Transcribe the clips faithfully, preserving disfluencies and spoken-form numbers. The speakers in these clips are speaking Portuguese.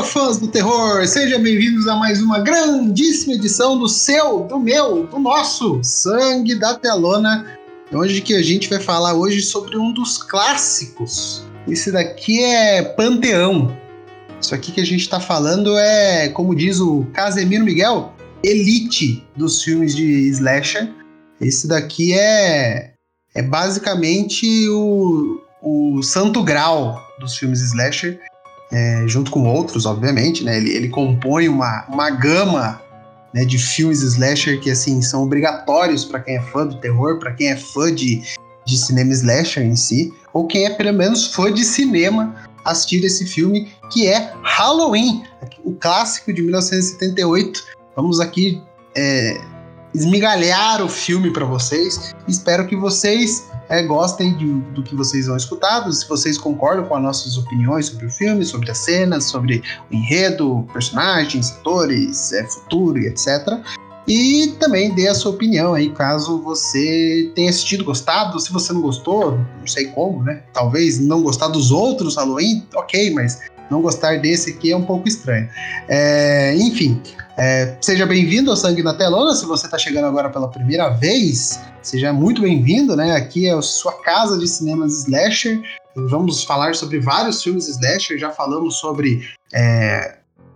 fãs do terror, sejam bem-vindos a mais uma grandíssima edição do seu, do meu, do nosso Sangue da Telona. Onde que a gente vai falar hoje sobre um dos clássicos. Esse daqui é Panteão. Isso aqui que a gente tá falando é, como diz o Casemiro Miguel, elite dos filmes de slasher. Esse daqui é, é basicamente o, o santo grau dos filmes slasher. É, junto com outros, obviamente, né? Ele, ele compõe uma, uma gama, né, de filmes slasher que, assim, são obrigatórios para quem é fã do terror, para quem é fã de, de cinema slasher em si, ou quem é, pelo menos, fã de cinema, assistir esse filme, que é Halloween, o clássico de mil novecentos e setenta e oito. Vamos aqui é, esmigalhar o filme para vocês. Espero que vocês É, gostem de, do que vocês vão escutar, se vocês concordam com as nossas opiniões sobre o filme, sobre as cenas, sobre o enredo, personagens, atores, é, futuro e etcétera. E também dê a sua opinião aí, caso você tenha assistido, gostado. Se você não gostou, não sei como, né? Talvez não gostar dos outros Halloween, ok, mas não gostar desse aqui é um pouco estranho. É, enfim, é, seja bem-vindo ao Sangue na Telona. Se você está chegando agora pela primeira vez, seja muito bem-vindo, né? Aqui é a sua casa de cinemas slasher. Vamos falar sobre vários filmes slasher. Já falamos sobre... É,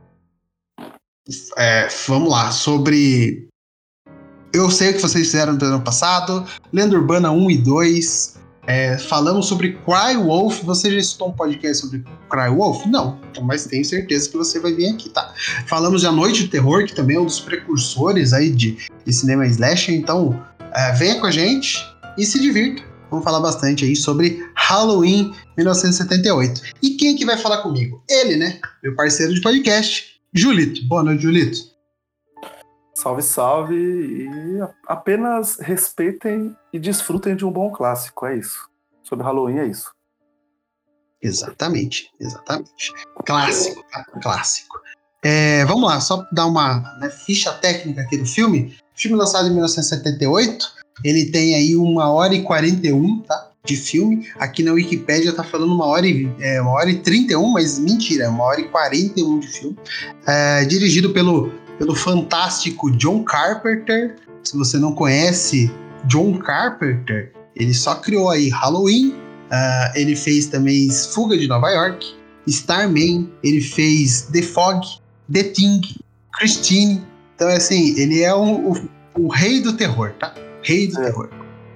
é, vamos lá, sobre... Eu Sei O Que Vocês Fizeram no Ano Passado, Lenda Urbana um e dois... É, falamos sobre Cry Wolf. Você já escutou um podcast sobre Cry Wolf? Não, mas tenho certeza que você vai vir aqui, tá? Falamos de A Noite do Terror, que também é um dos precursores aí de, de cinema slasher. Então, é, venha com a gente e se divirta. Vamos falar bastante aí sobre Halloween mil novecentos e setenta e oito. E quem que vai falar comigo? Ele, né? Meu parceiro de podcast, Julito. Boa noite, Julito. Salve, salve, e apenas respeitem e desfrutem de um bom clássico, é isso. Sobre Halloween é isso. Exatamente, exatamente. Clássico, tá? Clássico. É, vamos lá, só dar uma, né, ficha técnica aqui do filme. O filme lançado em mil novecentos e setenta e oito, ele tem aí uma hora e quarenta e um, tá? De filme. Aqui na Wikipédia tá falando uma hora e, é, uma hora e trinta e um, mas mentira, é uma hora e quarenta e um de filme. É, dirigido pelo... pelo fantástico John Carpenter. Se você não conhece John Carpenter, ele só criou aí Halloween, uh, ele fez também Fuga de Nova York, Starman, ele fez The Fog, The Thing, Christine. Então, assim, ele é o, o, o rei do terror, tá? Rei do é. terror.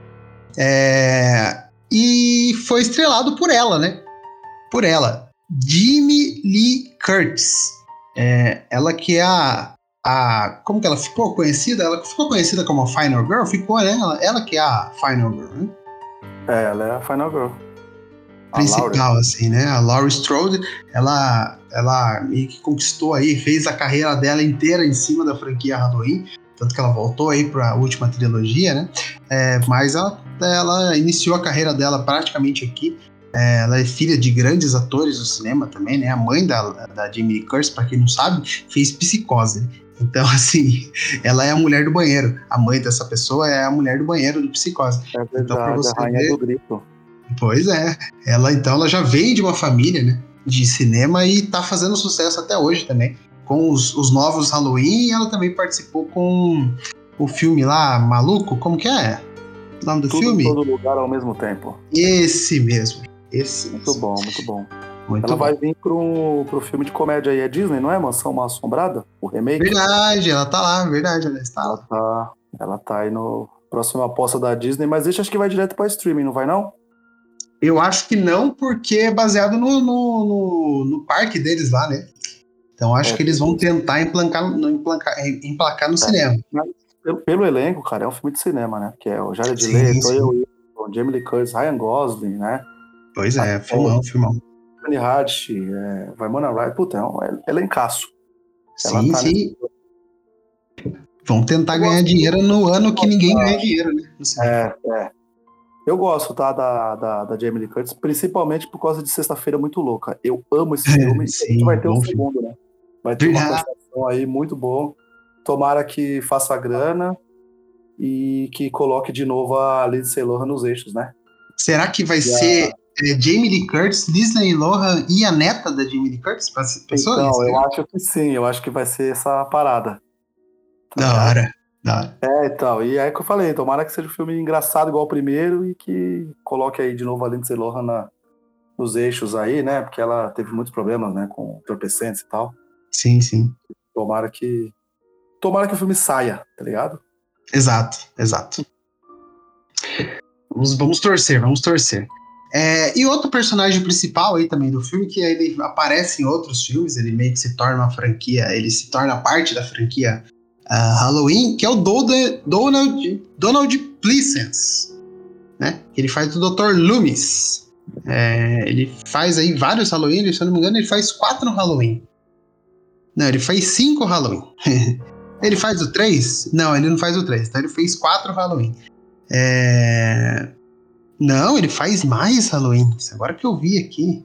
É, e foi estrelado por ela, né? Por ela, Jamie Lee Curtis. É, ela que é a A, como que ela ficou conhecida? Ela ficou conhecida como a Final Girl? Ficou, né? Ela, ela que é a Final Girl, né? É, ela é a Final Girl. A principal, Laurie. assim, né? A Laurie Strode, ela, ela meio que conquistou aí, fez a carreira dela inteira em cima da franquia Halloween, tanto que ela voltou aí para a última trilogia, né? É, mas ela, ela iniciou a carreira dela praticamente aqui. É, ela é filha de grandes atores do cinema também, né? A mãe da, da Jamie Lee Curtis, para quem não sabe, fez Psicose. Então, assim, ela é a mulher do banheiro. A mãe dessa pessoa é a mulher do banheiro do Psicose. É verdade, então, pra você a rainha ver... do grito. Pois é. Ela, então, ela já vem de uma família, né, de cinema e tá fazendo sucesso até hoje também. Com os, os novos Halloween, ela também participou com o filme lá, Maluco, como que é? O nome do Tudo filme? Em Todo Lugar ao Mesmo Tempo. Esse mesmo. Esse muito mesmo. bom, muito bom. Muito ela bom. vai vir pro, pro filme de comédia aí, é Disney, não é? Mansão Mal Assombrada? O remake? Verdade, ela tá lá, verdade, ela está ela lá. Tá, ela tá aí no próximo aposta da Disney, mas esse acho que vai direto pra streaming, não vai não? Eu acho que não, porque é baseado no, no, no, no parque deles lá, né? Então acho é, que eles vão tentar emplacar, emplacar, emplacar no é, cinema. Pelo, pelo elenco, cara, é um filme de cinema, né? Que é o Jared Leto, o Jamie Lee Curtis, Ryan Gosling, né? Pois é, filmão, filmão. Anthony Haddish, é, Winona Ryder, puta, é um elencaço. Sim, tá sim. Nesse... Vão tentar eu ganhar dinheiro no ano que ninguém da... ganha dinheiro, né? É, é. Eu gosto, tá, da, da, da Jamie Lee Curtis, principalmente por causa de Sexta-feira Muito Louca. Eu amo esse filme. É, sim, a gente vai ter um filme. segundo, né? Vai ter uma continuação aí muito bom. Tomara que faça grana e que coloque de novo a Lindsay Lohan nos eixos, né? Será que vai e ser... A... é, Jamie Lee Curtis, Lindsay Lohan e a neta da Jamie Lee Curtis? Pensou então, isso? eu acho que sim, eu acho que vai ser essa parada. Tá Da ligado? hora, da hora. É, então, e é que eu falei, tomara que seja um filme engraçado igual o primeiro e que coloque aí de novo a Lindsay Lohan na, nos eixos aí, né? Porque ela teve muitos problemas, né? Com entorpecentes e tal. Sim, sim. Tomara que. Tomara que o filme saia, tá ligado? Exato, exato. Vamos, vamos torcer, vamos torcer. É, e outro personagem principal aí também do filme, que ele aparece em outros filmes, ele meio que se torna uma franquia, ele se torna parte da franquia uh, Halloween, que é o Donald, Donald, Donald Pleasence, né? Ele faz o doutor Loomis. É, ele faz aí vários Halloween, se eu não me engano, ele faz quatro Halloween. Não, ele faz cinco Halloween. Ele faz o três? Não, ele não faz o três, então ele fez quatro Halloween. É... Não, ele faz mais Halloween. Agora que eu vi aqui.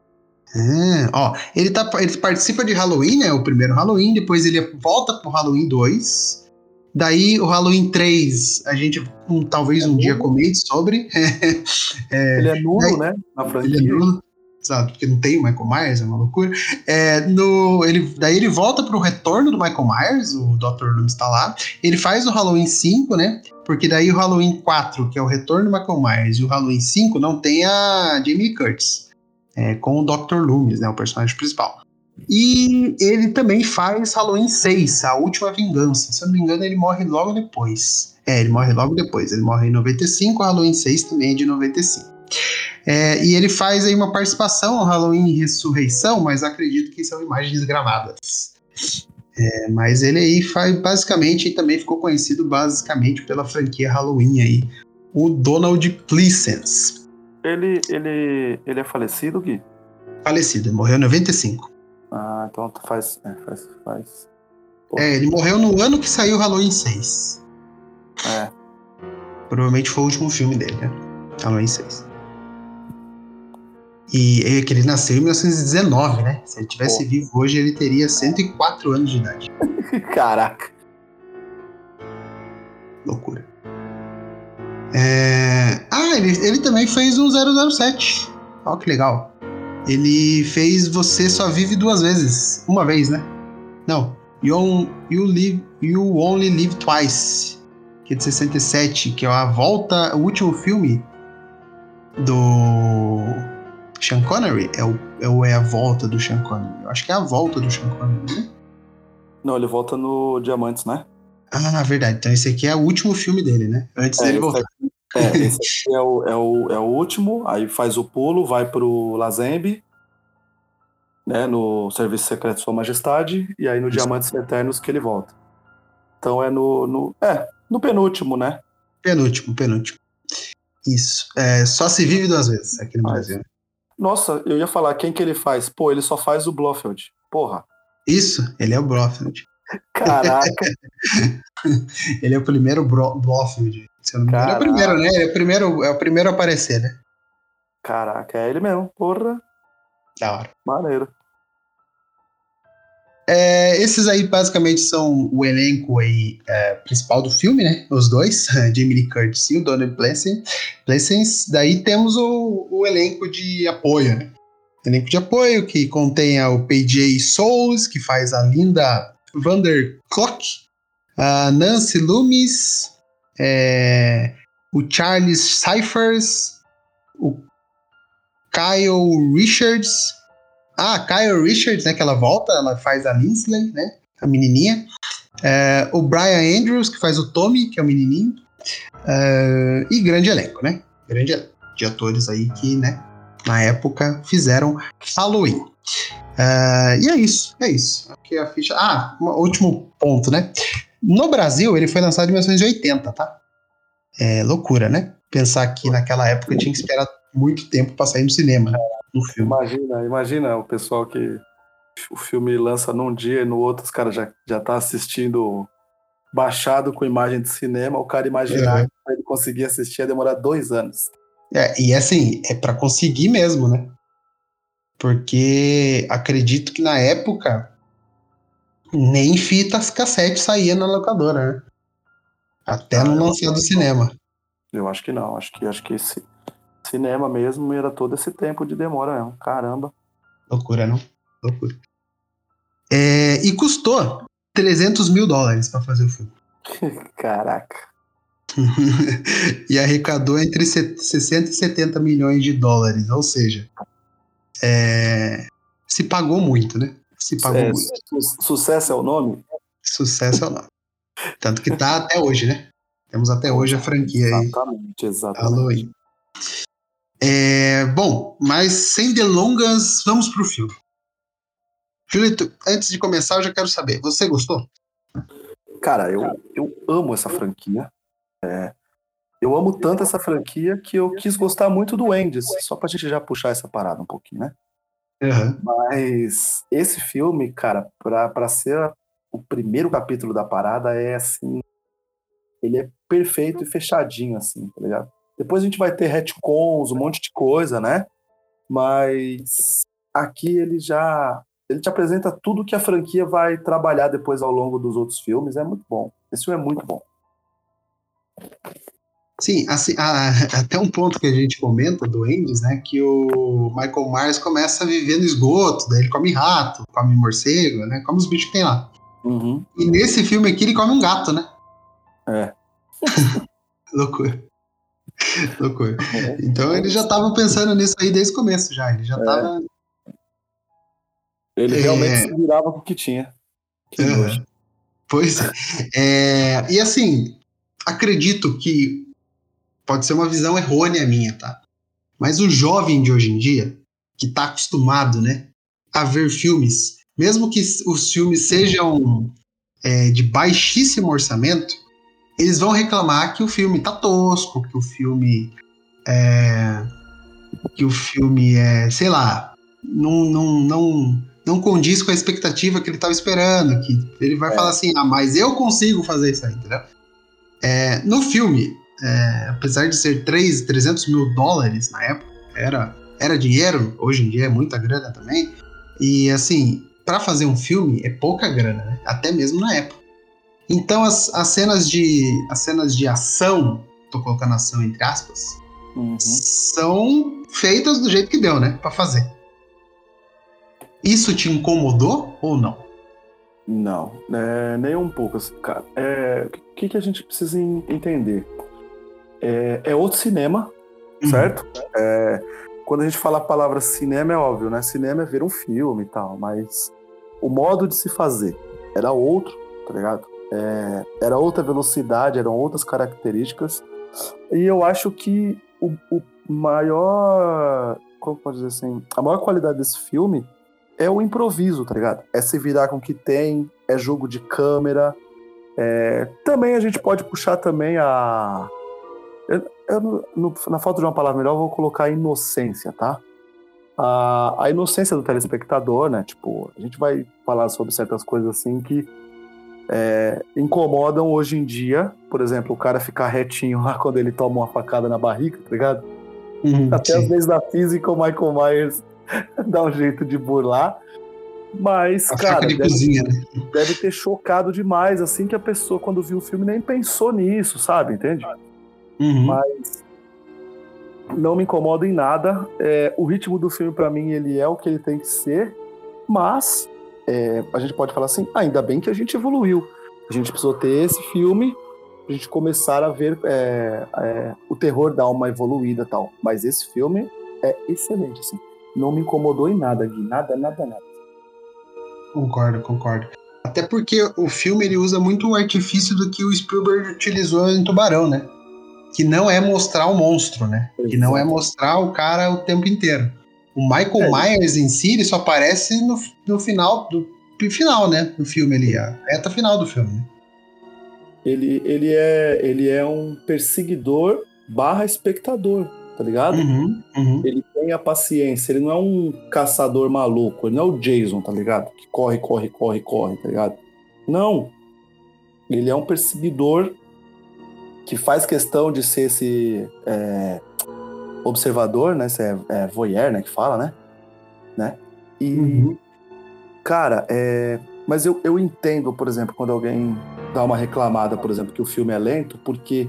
É, ó, ele, tá, ele participa de Halloween, né? O primeiro Halloween, depois ele volta pro Halloween dois. Daí o Halloween três, a gente um, talvez é um nulo. dia comente sobre. É, ele é nulo, daí, né? Na franquia. Ele é nulo. Exato, porque não tem o Michael Myers, é uma loucura. É, no, ele, daí ele volta pro retorno do Michael Myers, o doutor Loomis tá lá. Ele faz o Halloween cinco, né? Porque daí o Halloween quatro, que é o retorno do Michael Myers, e o Halloween cinco não tem a Jamie Lee Curtis, é, com o doutor Loomis, né? O personagem principal. E ele também faz Halloween seis, a última vingança. Se eu não me engano, ele morre logo depois. É, ele morre logo depois. Ele morre em noventa e cinco, o Halloween seis também é de noventa e cinco. É, e ele faz aí uma participação no Halloween Ressurreição, mas acredito que são imagens gravadas. É, mas ele aí faz basicamente, e também ficou conhecido basicamente pela franquia Halloween aí, o Donald Pleasence. Ele, ele, ele é falecido, Gui? Falecido, ele morreu em noventa e cinco. Ah, então faz... É, faz, faz... É, ele morreu no ano que saiu o Halloween seis. É. Provavelmente foi o último filme dele, né? Halloween seis. E é que ele nasceu em mil novecentos e dezenove, né? Se ele tivesse Pô. vivo hoje, ele teria cento e quatro anos de idade. Caraca. Loucura. É... Ah, ele, ele também fez um zero zero sete. Olha que legal. Ele fez Você Só Vive Duas Vezes. Uma vez, né? Não. You, you, live, you Only Live Twice. Que é de sessenta e sete. Que é a volta... O último filme do... Sean Connery? É o, é o é a volta do Sean Connery? Eu acho que é a volta do Sean Connery, né? Não, ele volta no Diamantes, né? Ah, verdade. Então esse aqui é o último filme dele, né? Antes é, dele voltar. Aqui, é, esse aqui é o, é, o, é o último, aí faz o pulo, vai pro Lazembe, né? No Serviço Secreto de Sua Majestade, e aí no Isso. Diamantes Eternos que ele volta. Então é no, no, é, no penúltimo, né? Penúltimo, penúltimo. Isso. É, só se vive duas vezes aqui no ah, Brasil. Nossa, eu ia falar, quem que ele faz? Pô, ele só faz o Blofeld. Porra. Isso, ele é o Blofeld. Caraca. Ele é o primeiro Bro- Blofeld. Se eu não me engano, é o primeiro, né? Ele é o primeiro, é o primeiro a aparecer, né? Caraca, é ele mesmo. Porra. Da hora. Maneiro. É, esses aí basicamente são o elenco aí, é, principal do filme, né? Os dois, Jamie Lee Curtis e o Donald Pleasence. Daí temos o, o elenco de apoio, né? Elenco de apoio que contém o P J Souls, que faz a Linda Vanderclock, a Nancy Loomis, é, o Charles Cyphers, o Kyle Richards. Ah, Kyle Richards, né, que ela volta, ela faz a Lindsay, né, a menininha. É, o Brian Andrews, que faz o Tommy, que é o menininho. É, e grande elenco, né? Grande elenco de atores aí que, né, na época fizeram Halloween. É, e é isso, é isso. Aqui a ficha... Ah, um último ponto, né? No Brasil, ele foi lançado em mil novecentos e oitenta, tá? É loucura, né? Pensar que naquela época tinha que esperar muito tempo pra sair no cinema, né? No filme. Imagina, imagina o pessoal que o filme lança num dia e no outro os caras já, já tá assistindo baixado com imagem de cinema, o cara imaginar uhum. que pra ele conseguir assistir ia demorar dois anos. É, e assim, é pra conseguir mesmo, né? Porque acredito que na época nem fitas cassete saía na locadora, né? Até ah, no lançamento do cinema. Eu acho que não, acho que, acho que se, cinema mesmo, era todo esse tempo de demora mesmo. Caramba. Loucura, não? Loucura. É, e custou trezentos mil dólares pra fazer o filme. Caraca. E arrecadou entre sessenta e setenta milhões de dólares. Ou seja, é, se pagou muito, né? Se pagou É, muito. su- sucesso é o nome? Sucesso é o nome. Tanto que tá até hoje, né? Temos até hoje a franquia aí. Exatamente, exatamente. Halloween. É, bom, mas sem delongas, vamos pro filme. Julito, antes de começar, eu já quero saber, você gostou? Cara, eu, eu amo essa franquia. É, eu amo tanto essa franquia que eu quis gostar muito do Wendy's, só pra gente já puxar essa parada um pouquinho, né? Uhum. Mas esse filme, cara, pra, pra ser o primeiro capítulo da parada, é assim, ele é perfeito e fechadinho, assim, tá ligado? Depois a gente vai ter retcons, um monte de coisa, né? Mas aqui ele já ele te apresenta tudo que a franquia vai trabalhar depois ao longo dos outros filmes. É muito bom. Esse filme é muito bom. Sim, assim, a, até um ponto que a gente comenta do Wendy's, né? Que o Michael Myers começa a viver no esgoto, daí ele come rato, come morcego, né? Come os bichos que tem lá. Uhum. E nesse filme aqui ele come um gato, né? É. Loucura. Loucura. Então ele já tava pensando nisso aí desde o começo, já. Ele já É. tava. Ele É... realmente se virava com o que tinha. Que Uhum. nojo. Pois é. é. E assim, acredito que pode ser uma visão errônea minha, tá? Mas o jovem de hoje em dia, que tá acostumado, né, a ver filmes, mesmo que os filmes sejam é, de baixíssimo orçamento, eles vão reclamar que o filme tá tosco, que o filme é, que o filme é, sei lá, não, não, não, não condiz com a expectativa que ele estava esperando, que ele vai É. falar assim, ah, mas eu consigo fazer isso aí, entendeu? É, no filme, é, apesar de ser trezentos mil dólares na época, era, era dinheiro, hoje em dia é muita grana também, e assim, para fazer um filme é pouca grana, né? Até mesmo na época. Então as, as, cenas de, as cenas de ação, tô colocando ação entre aspas, Uhum. são feitas do jeito que deu, né? Pra fazer. Isso te incomodou ou não? Não, é, nem um pouco, assim, cara. É, o que, que a gente precisa entender? É, é outro cinema, Uhum. certo? É, quando a gente fala a palavra cinema, é óbvio, né? Cinema é ver um filme e tal, mas o modo de se fazer era outro, tá ligado? É, era outra velocidade, eram outras características. E eu acho que o, o maior... Como pode dizer assim? A maior qualidade desse filme é o improviso, tá ligado? É se virar com o que tem, é jogo de câmera. É... Também a gente pode puxar também a... Eu, eu, no, na falta de uma palavra melhor, eu vou colocar a inocência, tá? A, a inocência do telespectador, né? Tipo, a gente vai falar sobre certas coisas assim que é, incomodam hoje em dia. Por exemplo, o cara ficar retinho lá quando ele toma uma facada na barriga, tá ligado? Uhum, Até sim. às vezes da física o Michael Myers dá um jeito de burlar. Mas, a cara, faca de deve, cozinha, né? deve ter chocado demais, assim, que a pessoa, quando viu o filme, nem pensou nisso, sabe? Entende? Uhum. Mas não me incomoda em nada. É, o ritmo do filme, pra mim, ele é o que ele tem que ser. Mas é, a gente pode falar assim, ainda bem que a gente evoluiu. A gente precisou ter esse filme pra gente começar a ver é, é, o terror dar uma evoluída e tal. Mas esse filme é excelente, assim. Não me incomodou em nada, Gui. Nada, nada, nada. Concordo, concordo. Até porque o filme ele usa muito o artifício do que o Spielberg utilizou em Tubarão, né? Que não é mostrar o monstro, né? Exato. Que não é mostrar o cara o tempo inteiro. O Michael é. Myers em si, ele só aparece no, no final do final, né? Do filme ali, a reta final do filme. Né? Ele, ele, é, ele é um perseguidor barra espectador, tá ligado? Uhum, uhum. Ele tem a paciência, ele não é um caçador maluco, ele não é o Jason, tá ligado? Que corre, corre, corre, corre, tá ligado? Não. Ele é um perseguidor que faz questão de ser esse é, observador, né? Esse é, é voyeur, né? Que fala, né? né? E, uhum. cara, é... mas eu, eu entendo, por exemplo, quando alguém dá uma reclamada, por exemplo, que o filme é lento, porque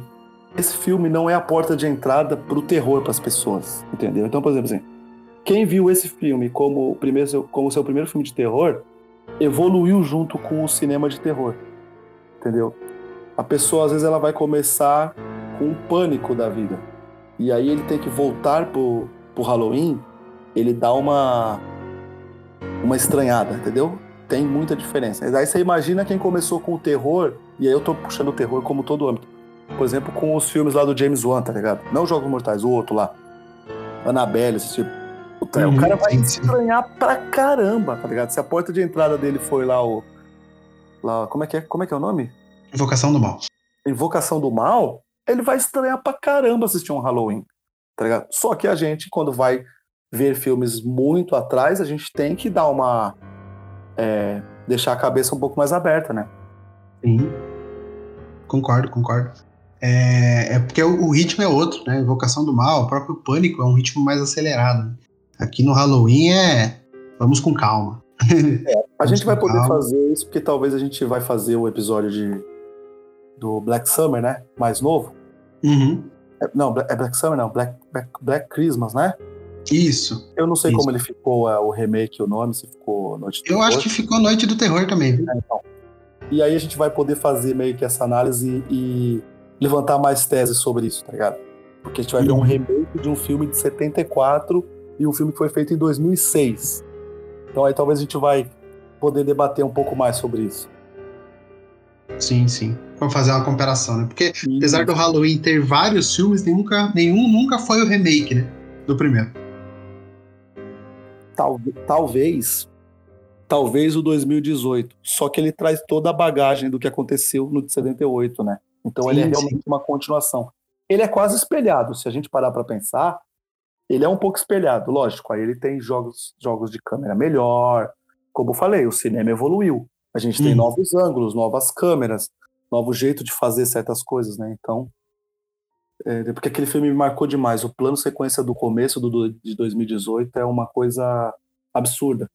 esse filme não é a porta de entrada pro terror para as pessoas, entendeu? Então, por exemplo, assim, quem viu esse filme como o primeiro, como seu primeiro filme de terror, evoluiu junto com o cinema de terror, entendeu? A pessoa, às vezes, ela vai começar com o pânico da vida. E aí ele tem que voltar pro, pro Halloween, ele dá uma, uma estranhada, entendeu? Tem muita diferença. Aí você imagina quem começou com o terror, e aí eu tô puxando o terror como todo âmbito. Por exemplo, com os filmes lá do James Wan, tá ligado? Não os Jogos Mortais, o outro lá. Annabelle, esse tipo. Puta, uhum, o cara vai sim, estranhar sim. pra caramba, tá ligado? Se a porta de entrada dele foi lá o... Lá, como é que é, como é que é o nome? Invocação do Mal. Invocação do Mal, ele vai estranhar pra caramba assistir um Halloween, tá ligado? Só que a gente, quando vai ver filmes muito atrás, a gente tem que dar uma... É, deixar a cabeça um pouco mais aberta, né? Sim. Concordo, concordo. É, é porque o, o ritmo é outro, né? Invocação do Mal, o próprio Pânico é um ritmo mais acelerado. Aqui no Halloween é... Vamos com calma. É, a gente vai poder calma. fazer isso porque talvez a gente vai fazer o episódio de, do Black Summer, né? Mais novo. Uhum. É, não, é Black Summer não, Black, Black, Black Christmas, né? Isso. Eu não sei isso. como ele ficou, é, o remake, o nome, se ficou Noite do Eu Terror. acho que ficou Noite do Terror também. É, então. E aí a gente vai poder fazer meio que essa análise e levantar mais teses sobre isso, tá ligado? Porque a gente vai uhum. ver um remake de um filme de setenta e quatro e um filme que foi feito em dois mil e seis. Então aí talvez a gente vai poder debater um pouco mais sobre isso. Sim, sim. Vamos fazer uma comparação, né? Porque sim, apesar do Halloween ter vários filmes, nunca, nenhum nunca foi o remake, né? Do primeiro. Tal, talvez, talvez o dois mil e dezoito. Só que ele traz toda a bagagem do que aconteceu no de setenta e oito, né? Então sim, ele é realmente sim. uma continuação. Ele é quase espelhado, se a gente parar pra pensar. Ele é um pouco espelhado, lógico. Aí ele tem jogos, jogos de câmera melhor. Como eu falei, o cinema evoluiu. A gente tem hum. novos ângulos, novas câmeras, novo jeito de fazer certas coisas, né? Então, é, porque aquele filme me marcou demais. O plano sequência do começo do, de dois mil e dezoito é uma coisa absurda.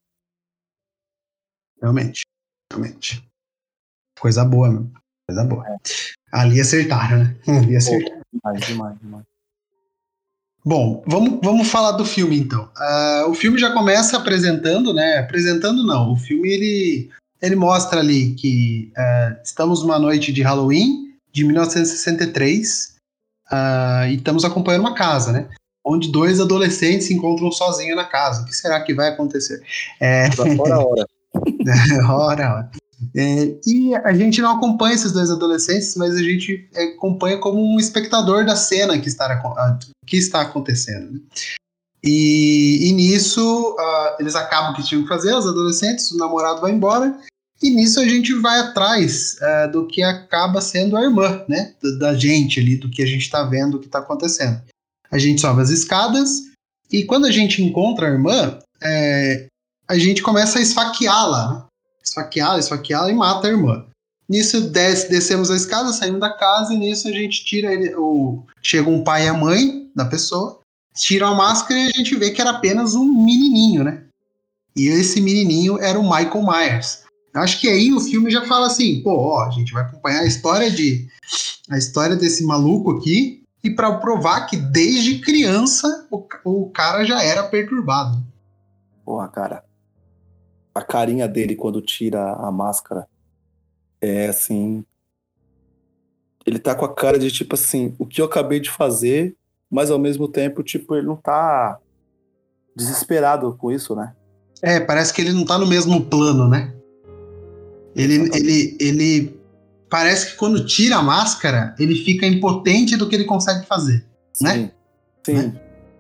Realmente, realmente. Coisa boa, meu. Coisa boa. É. Ali acertaram, né? Ali acertaram. Pô, demais, demais, demais. Bom, vamos, vamos falar do filme então. Uh, o filme já começa apresentando, né? Apresentando não. O filme ele, ele mostra ali que uh, estamos numa noite de Halloween de mil novecentos e sessenta e três uh, e estamos acompanhando uma casa, né? Onde dois adolescentes se encontram sozinhos na casa. O que será que vai acontecer? É... Hora a hora. hora a hora. É, e a gente não acompanha esses dois adolescentes, mas a gente acompanha como um espectador da cena que está, que está acontecendo. Né? E, e nisso, uh, eles acabam o que tinham que fazer, os adolescentes, o namorado vai embora, e nisso a gente vai atrás uh, do que acaba sendo a irmã, né? Da, da gente ali, do que a gente está vendo, do que está acontecendo. A gente sobe as escadas, e quando a gente encontra a irmã, é, a gente começa a esfaqueá-la, né? Esfaqueá-la, esfaqueá-la e mata a irmã. Nisso desce, descemos a escada, saímos da casa e nisso a gente tira ele, o, chega um pai e a mãe da pessoa, tiram a máscara e a gente vê que era apenas um menininho, né? E esse menininho era o Michael Myers. Acho que aí o filme já fala assim, pô, ó, a gente vai acompanhar a história de a história desse maluco aqui e para provar que desde criança o, o cara já era perturbado. Porra, cara. A carinha dele quando tira a máscara é assim... Ele tá com a cara de tipo assim, o que eu acabei de fazer, mas ao mesmo tempo, tipo, ele não tá desesperado com isso, né? É, parece que ele não tá no mesmo plano, né? Ele, ele, ele parece que quando tira a máscara, ele fica impotente do que ele consegue fazer, sim, né? Sim, né?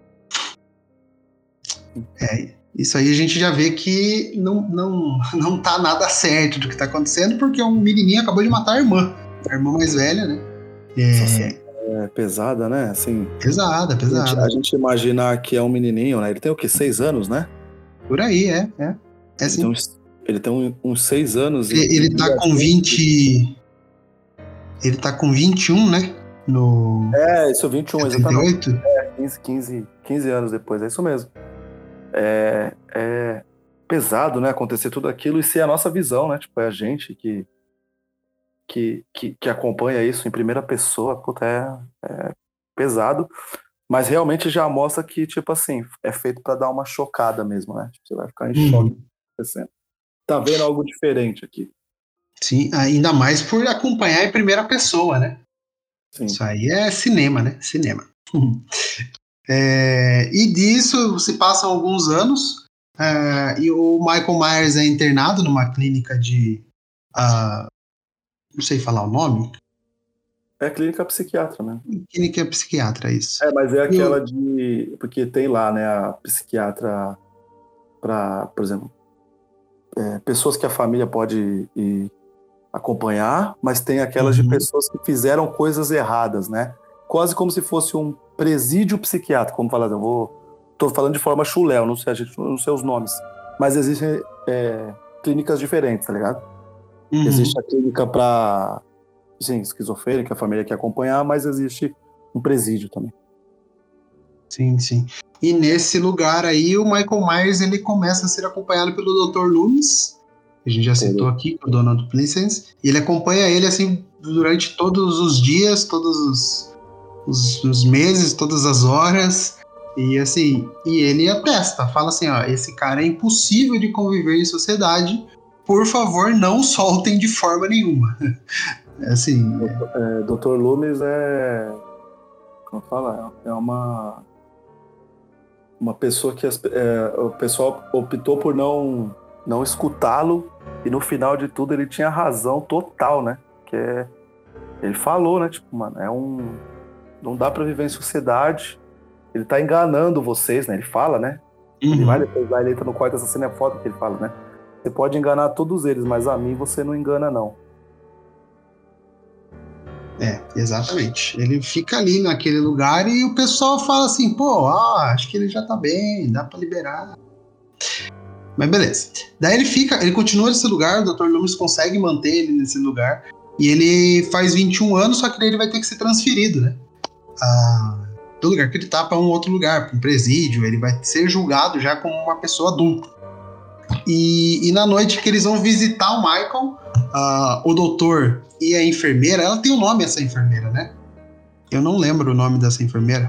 É, isso aí a gente já vê que não, não, não tá nada certo do que tá acontecendo, porque um menininho acabou de matar a irmã. A irmã mais velha, né? É, é pesada, né? Assim, pesada, pesada. A gente, a gente imaginar que é um menininho, né? Ele tem o quê? Seis anos, né? Por aí, é. é. é ele, assim. tem uns, ele tem uns, uns seis anos. Ele, e, ele tá com vinte... Ele tá com vinte e um, né? No... É, isso, vinte e um, setenta e oito? Exatamente. É, quinze, quinze, quinze anos depois, é isso mesmo. É, é pesado, né? Acontecer tudo aquilo e ser a nossa visão, né? Tipo, é a gente que, que, que, que acompanha isso em primeira pessoa, puta, é, é pesado, mas realmente já mostra que, tipo assim, é feito pra dar uma chocada mesmo, né? Tipo, você vai ficar em choque. Uhum. Tá vendo algo diferente aqui. Sim, ainda mais por acompanhar em primeira pessoa, né? Sim. Isso aí é cinema, né? Cinema. É, e disso se passam alguns anos é, e o Michael Myers é internado numa clínica de... Uh, não sei falar o nome. É clínica psiquiatra, né? Clínica psiquiatra, isso. É, mas é aquela eu... de... Porque tem lá, né, a psiquiatra para, por exemplo, é, pessoas que a família pode ir acompanhar, mas tem aquelas uhum. de pessoas que fizeram coisas erradas, né? Quase como se fosse um presídio psiquiátrico, como falar, eu vou... Tô falando de forma chuléu, não sei, a gente, não sei os nomes, mas existem é, clínicas diferentes, tá ligado? Uhum. Existe a clínica para, sim, esquizofrênica, a família quer acompanhar, mas existe um presídio também. Sim, sim. E nesse lugar aí, o Michael Myers, ele começa a ser acompanhado pelo doutor Loomis, que a gente já citou aqui, que é o Donald Pleasence, e ele acompanha ele, assim, durante todos os dias, todos os, os, os meses, todas as horas, e assim, e ele atesta, fala assim, ó, esse cara é impossível de conviver em sociedade, por favor, não soltem de forma nenhuma. Assim... É, doutor Loomis é... Como fala? É uma... Uma pessoa que as, é, o pessoal optou por não, não escutá-lo e no final de tudo ele tinha razão total, né? Que é, ele falou, né? Tipo, mano, é um... Não dá pra viver em sociedade. Ele tá enganando vocês, né? Ele fala, né? Uhum. Ele vai depois lá, ele entra no quarto, essa cena é foda que ele fala, né? Você pode enganar todos eles, mas a mim você não engana, não. É, exatamente. Ele fica ali naquele lugar e o pessoal fala assim, pô, ah, acho que ele já tá bem, dá pra liberar. Mas beleza. Daí ele fica, ele continua nesse lugar, o doutor Loomis consegue manter ele nesse lugar, e ele faz vinte e um anos, só que daí ele vai ter que ser transferido, né? Ah, do lugar que ele tá pra um outro lugar, pra um presídio, ele vai ser julgado já como uma pessoa adulta. E, e na noite que eles vão visitar o Michael, uh, o doutor e a enfermeira, ela tem um nome, essa enfermeira, né? Eu não lembro o nome dessa enfermeira.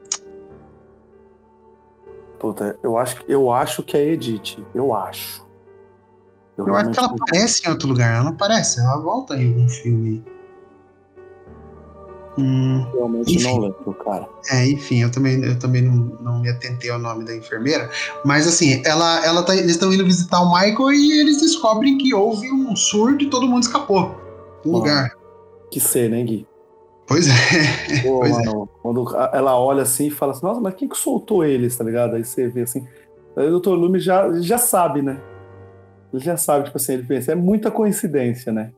Puta, eu acho, eu acho que é Edith, eu acho. Eu, eu acho que ela não... aparece em outro lugar, ela não aparece, ela volta em algum filme. Hum, Realmente enfim, não lembro, cara. É, enfim, eu também, eu também não, não me atentei ao nome da enfermeira, mas assim, ela, ela tá, eles estão indo visitar o Michael e eles descobrem que houve um surto e todo mundo escapou do lugar. Que cena, hein, Gui? Pois é. Pô, pois mano, é. Quando ela olha assim e fala assim, nossa, mas quem que soltou eles, tá ligado? Aí você vê assim, aí o doutor Loomis já, já sabe, né? Ele já sabe, tipo assim, ele pensa, é muita coincidência, né?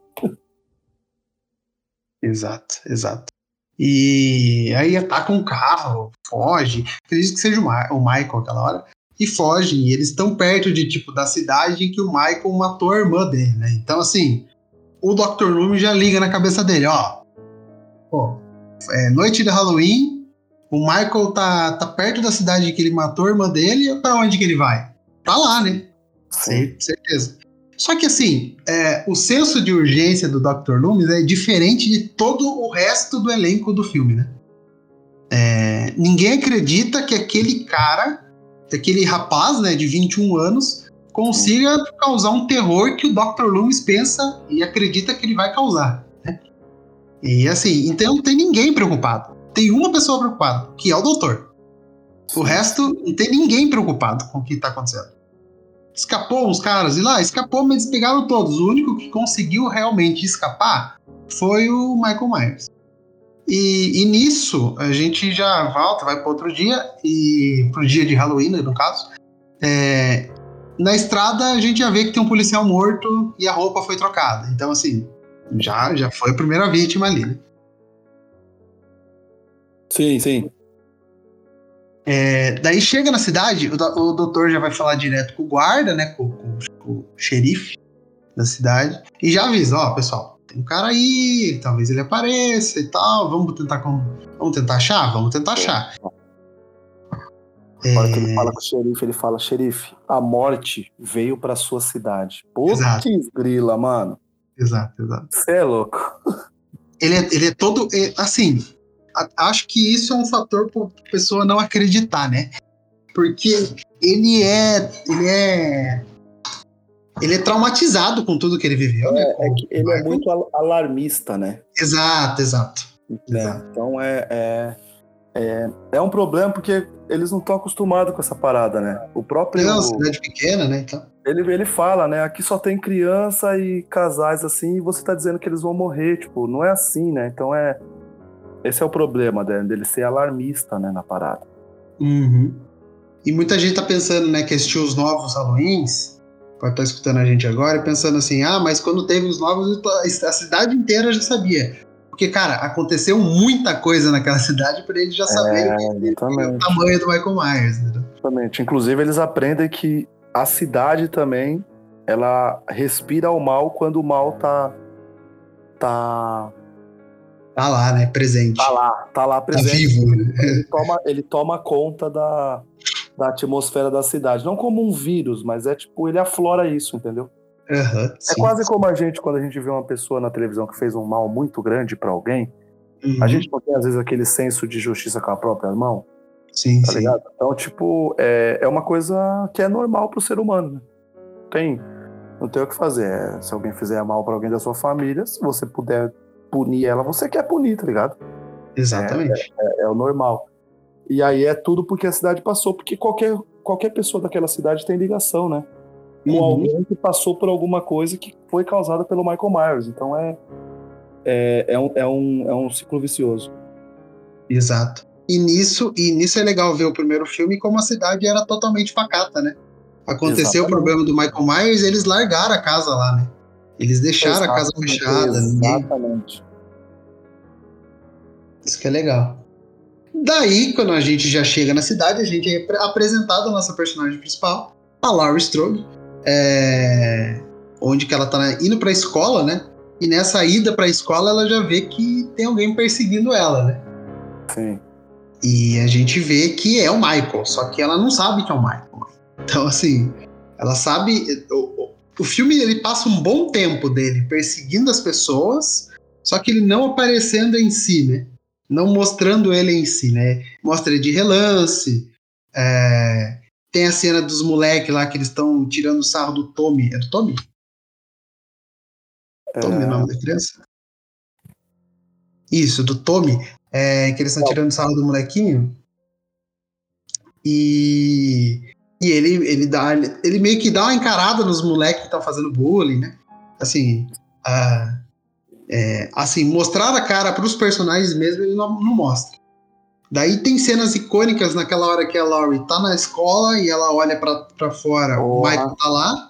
Exato, exato. E aí ataca um carro, foge, acredito que seja o, Ma- o Michael aquela hora, e foge, e eles estão perto de, tipo, da cidade em que o Michael matou a irmã dele, né? Então, assim, o doutor Loomis já liga na cabeça dele, ó, pô, é noite de Halloween, o Michael tá, tá perto da cidade que ele matou a irmã dele, e pra onde que ele vai? Pra lá, né? Sim, certeza. Só que assim, é, o senso de urgência do doutor Loomis é diferente de todo o resto do elenco do filme, né? É, ninguém acredita que aquele cara, que aquele rapaz, né, de vinte e um anos, consiga causar um terror que o doutor Loomis pensa e acredita que ele vai causar, né? E assim, então não tem ninguém preocupado. Tem uma pessoa preocupada, que é o doutor. O resto, não tem ninguém preocupado com o que tá acontecendo. Escapou uns caras, e lá, escapou, mas eles pegaram todos. O único que conseguiu realmente escapar foi o Michael Myers. E, e nisso, a gente já volta, vai para outro dia, e pro dia de Halloween, no caso. É, na estrada, a gente já vê que tem um policial morto e a roupa foi trocada. Então, assim, já, já foi a primeira vítima ali, né? Sim, sim. É, daí chega na cidade, o, do, o doutor já vai falar direto com o guarda, né, com, com, com o xerife da cidade, e já avisa, ó, pessoal, tem um cara aí, talvez ele apareça e tal, vamos tentar, vamos tentar achar? Vamos tentar achar. Na hora que ele fala com o xerife, ele fala, xerife, a morte veio pra sua cidade. Putz, grila, mano. Exato, exato. Você é louco. Ele é, ele é todo... É, assim, a, acho que isso é um fator para a pessoa não acreditar, né? Porque ele é... Ele é... Ele é traumatizado com tudo que ele viveu, né? É, é que ele é muito alarmista, né? Exato, exato. É, exato. Então é, é, é, é um problema porque eles não estão acostumados com essa parada, né? O próprio... É uma cidade pequena, né? Então... Ele, ele fala, né? Aqui só tem criança e casais assim, e você tá dizendo que eles vão morrer. Tipo, não é assim, né? Então é... Esse é o problema, né? Dele ser alarmista, né? Na parada. Uhum. E muita gente tá pensando, né? Que assistiu os novos Halloweens, pode estar escutando a gente agora, e pensando assim, ah, mas quando teve os novos, a cidade inteira já sabia. Porque, cara, aconteceu muita coisa naquela cidade para eles já saberem é, o tamanho do Michael Myers. Né? Exatamente. Inclusive, eles aprendem que a cidade também, ela respira o mal quando o mal tá... Tá... Tá lá, né? Presente. Tá lá, tá lá presente. Tá vivo. Ele, ele, toma, ele toma conta da, da atmosfera da cidade. Não como um vírus, mas é tipo, ele aflora isso, entendeu? Uhum, é sim, quase sim. como a gente, quando a gente vê uma pessoa na televisão que fez um mal muito grande pra alguém, uhum. a gente não tem, às vezes, aquele senso de justiça com a própria mão. Sim, tá sim. ligado? Então, tipo, é, é uma coisa que é normal pro ser humano, né? Tem, não tem o que fazer. É, se alguém fizer mal pra alguém da sua família, se você puder punir ela, você quer punir, tá ligado? Exatamente. É, é, é o normal. E aí é tudo porque a cidade passou, porque qualquer, qualquer pessoa daquela cidade tem ligação, né? Com uhum. alguém que passou por alguma coisa que foi causada pelo Michael Myers. Então é, é, é, um, é, um, é um ciclo vicioso. Exato. E nisso, e nisso é legal ver o primeiro filme como a cidade era totalmente pacata, né? Aconteceu Exatamente. O problema do Michael Myers, eles largaram a casa lá, né? Eles deixaram Exatamente. A casa fechada. Exatamente. Ninguém... Isso que é legal. Daí, quando a gente já chega na cidade, a gente é apresentado a nossa personagem principal, a Laurie Strode, é... onde que ela tá indo pra escola, né? E nessa ida pra escola, ela já vê que tem alguém perseguindo ela, né? Sim. E a gente vê que é o Michael, só que ela não sabe que é o Michael. Então, assim, ela sabe... O, o filme, ele passa um bom tempo dele perseguindo as pessoas, só que ele não aparecendo em si, né? Não mostrando ele em si, né? Mostra ele de relance. É... Tem a cena dos moleques lá que eles estão tirando o sarro do Tommy. É do Tommy? É... Tommy é o nome da criança? Isso, do Tommy. É... Que eles estão tirando o sarro do molequinho. E, e ele, ele, dá, ele meio que dá uma encarada nos moleques que estão fazendo bullying, né? Assim, uh, é, assim, mostrar a cara para os personagens mesmo, ele não, não mostra. Daí tem cenas icônicas naquela hora que a Laurie tá na escola e ela olha pra fora, oh. O Michael tá lá.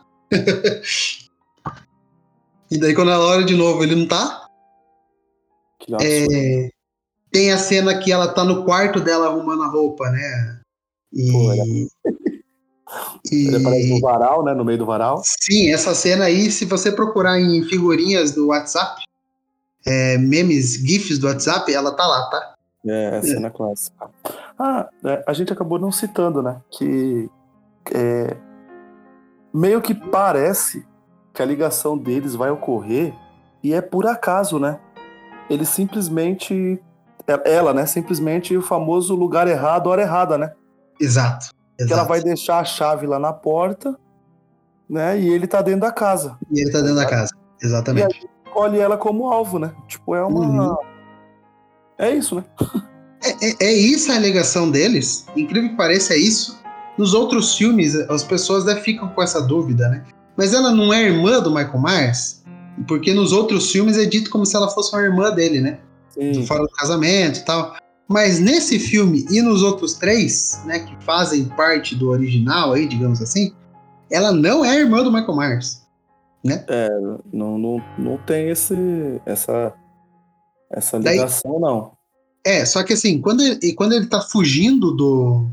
E daí quando ela olha de novo, ele não tá. Que é, tem a cena que ela tá no quarto dela arrumando a roupa, né? E... Pô, ele... e... ele aparece no varal, né? No meio do varal. Sim, essa cena aí, se você procurar em figurinhas do WhatsApp, é, memes, gifs do WhatsApp, ela tá lá, tá? É, a cena é. clássica. Ah, é, a gente acabou não citando, né? Que é, meio que parece que a ligação deles vai ocorrer e é por acaso, né? Ele simplesmente... Ela, né? Simplesmente o famoso lugar errado, hora errada, né? Exato, exato. Que ela vai deixar a chave lá na porta, né? E ele tá dentro da casa. E ele tá dentro da casa, exatamente. E aí escolhe ela como alvo, né? Tipo, é uma... Uhum. É isso, né? É, é, é isso a alegação deles. Incrível que pareça, é isso. Nos outros filmes, as pessoas até ficam com essa dúvida, né? Mas ela não é irmã do Michael Myers? Porque nos outros filmes é dito como se ela fosse uma irmã dele, né? Sim. Fora do casamento e tal. Mas nesse filme e nos outros três, né, que fazem parte do original aí, digamos assim, ela não é irmã do Michael Myers, né? É, não, não, não tem esse, essa, essa ligação, Daí, não. É, só que assim, quando ele, quando ele tá fugindo do,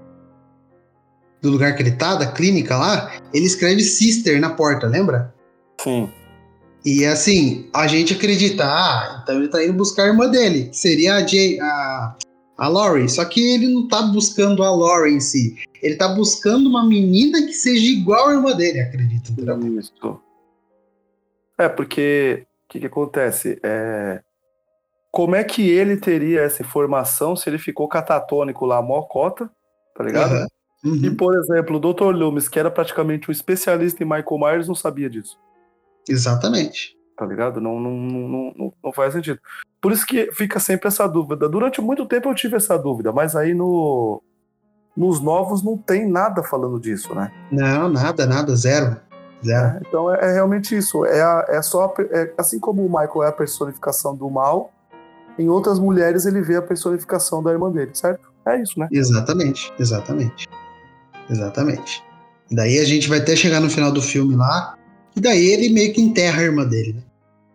do lugar que ele tá, da clínica lá, ele escreve Sister na porta, lembra? Sim. E assim, a gente acredita, ah, então ele tá indo buscar a irmã dele, que seria a, Jay, a, a Laurie. Só que ele não tá buscando a Laurie em si. Ele tá buscando uma menina que seja igual à irmã dele, acredito. Isso. É, porque o que, que acontece? É... Como é que ele teria essa informação se ele ficou catatônico lá, mocota, tá ligado? Uhum. Uhum. E, por exemplo, o doutor Loomis, que era praticamente um especialista em Michael Myers, não sabia disso. Exatamente. Tá ligado? Não, não, não, não, não faz sentido. Por isso que fica sempre essa dúvida. Durante muito tempo eu tive essa dúvida, mas aí no, nos novos não tem nada falando disso, né? Não, nada, nada, zero. Zero. É, então é, é realmente isso. É, a, é só a, é, assim como o Michael é a personificação do mal, em outras mulheres ele vê a personificação da irmã dele, certo? É isso, né? Exatamente, exatamente. Exatamente. Daí a gente vai até chegar no final do filme lá, e daí ele meio que enterra a irmã dele, né?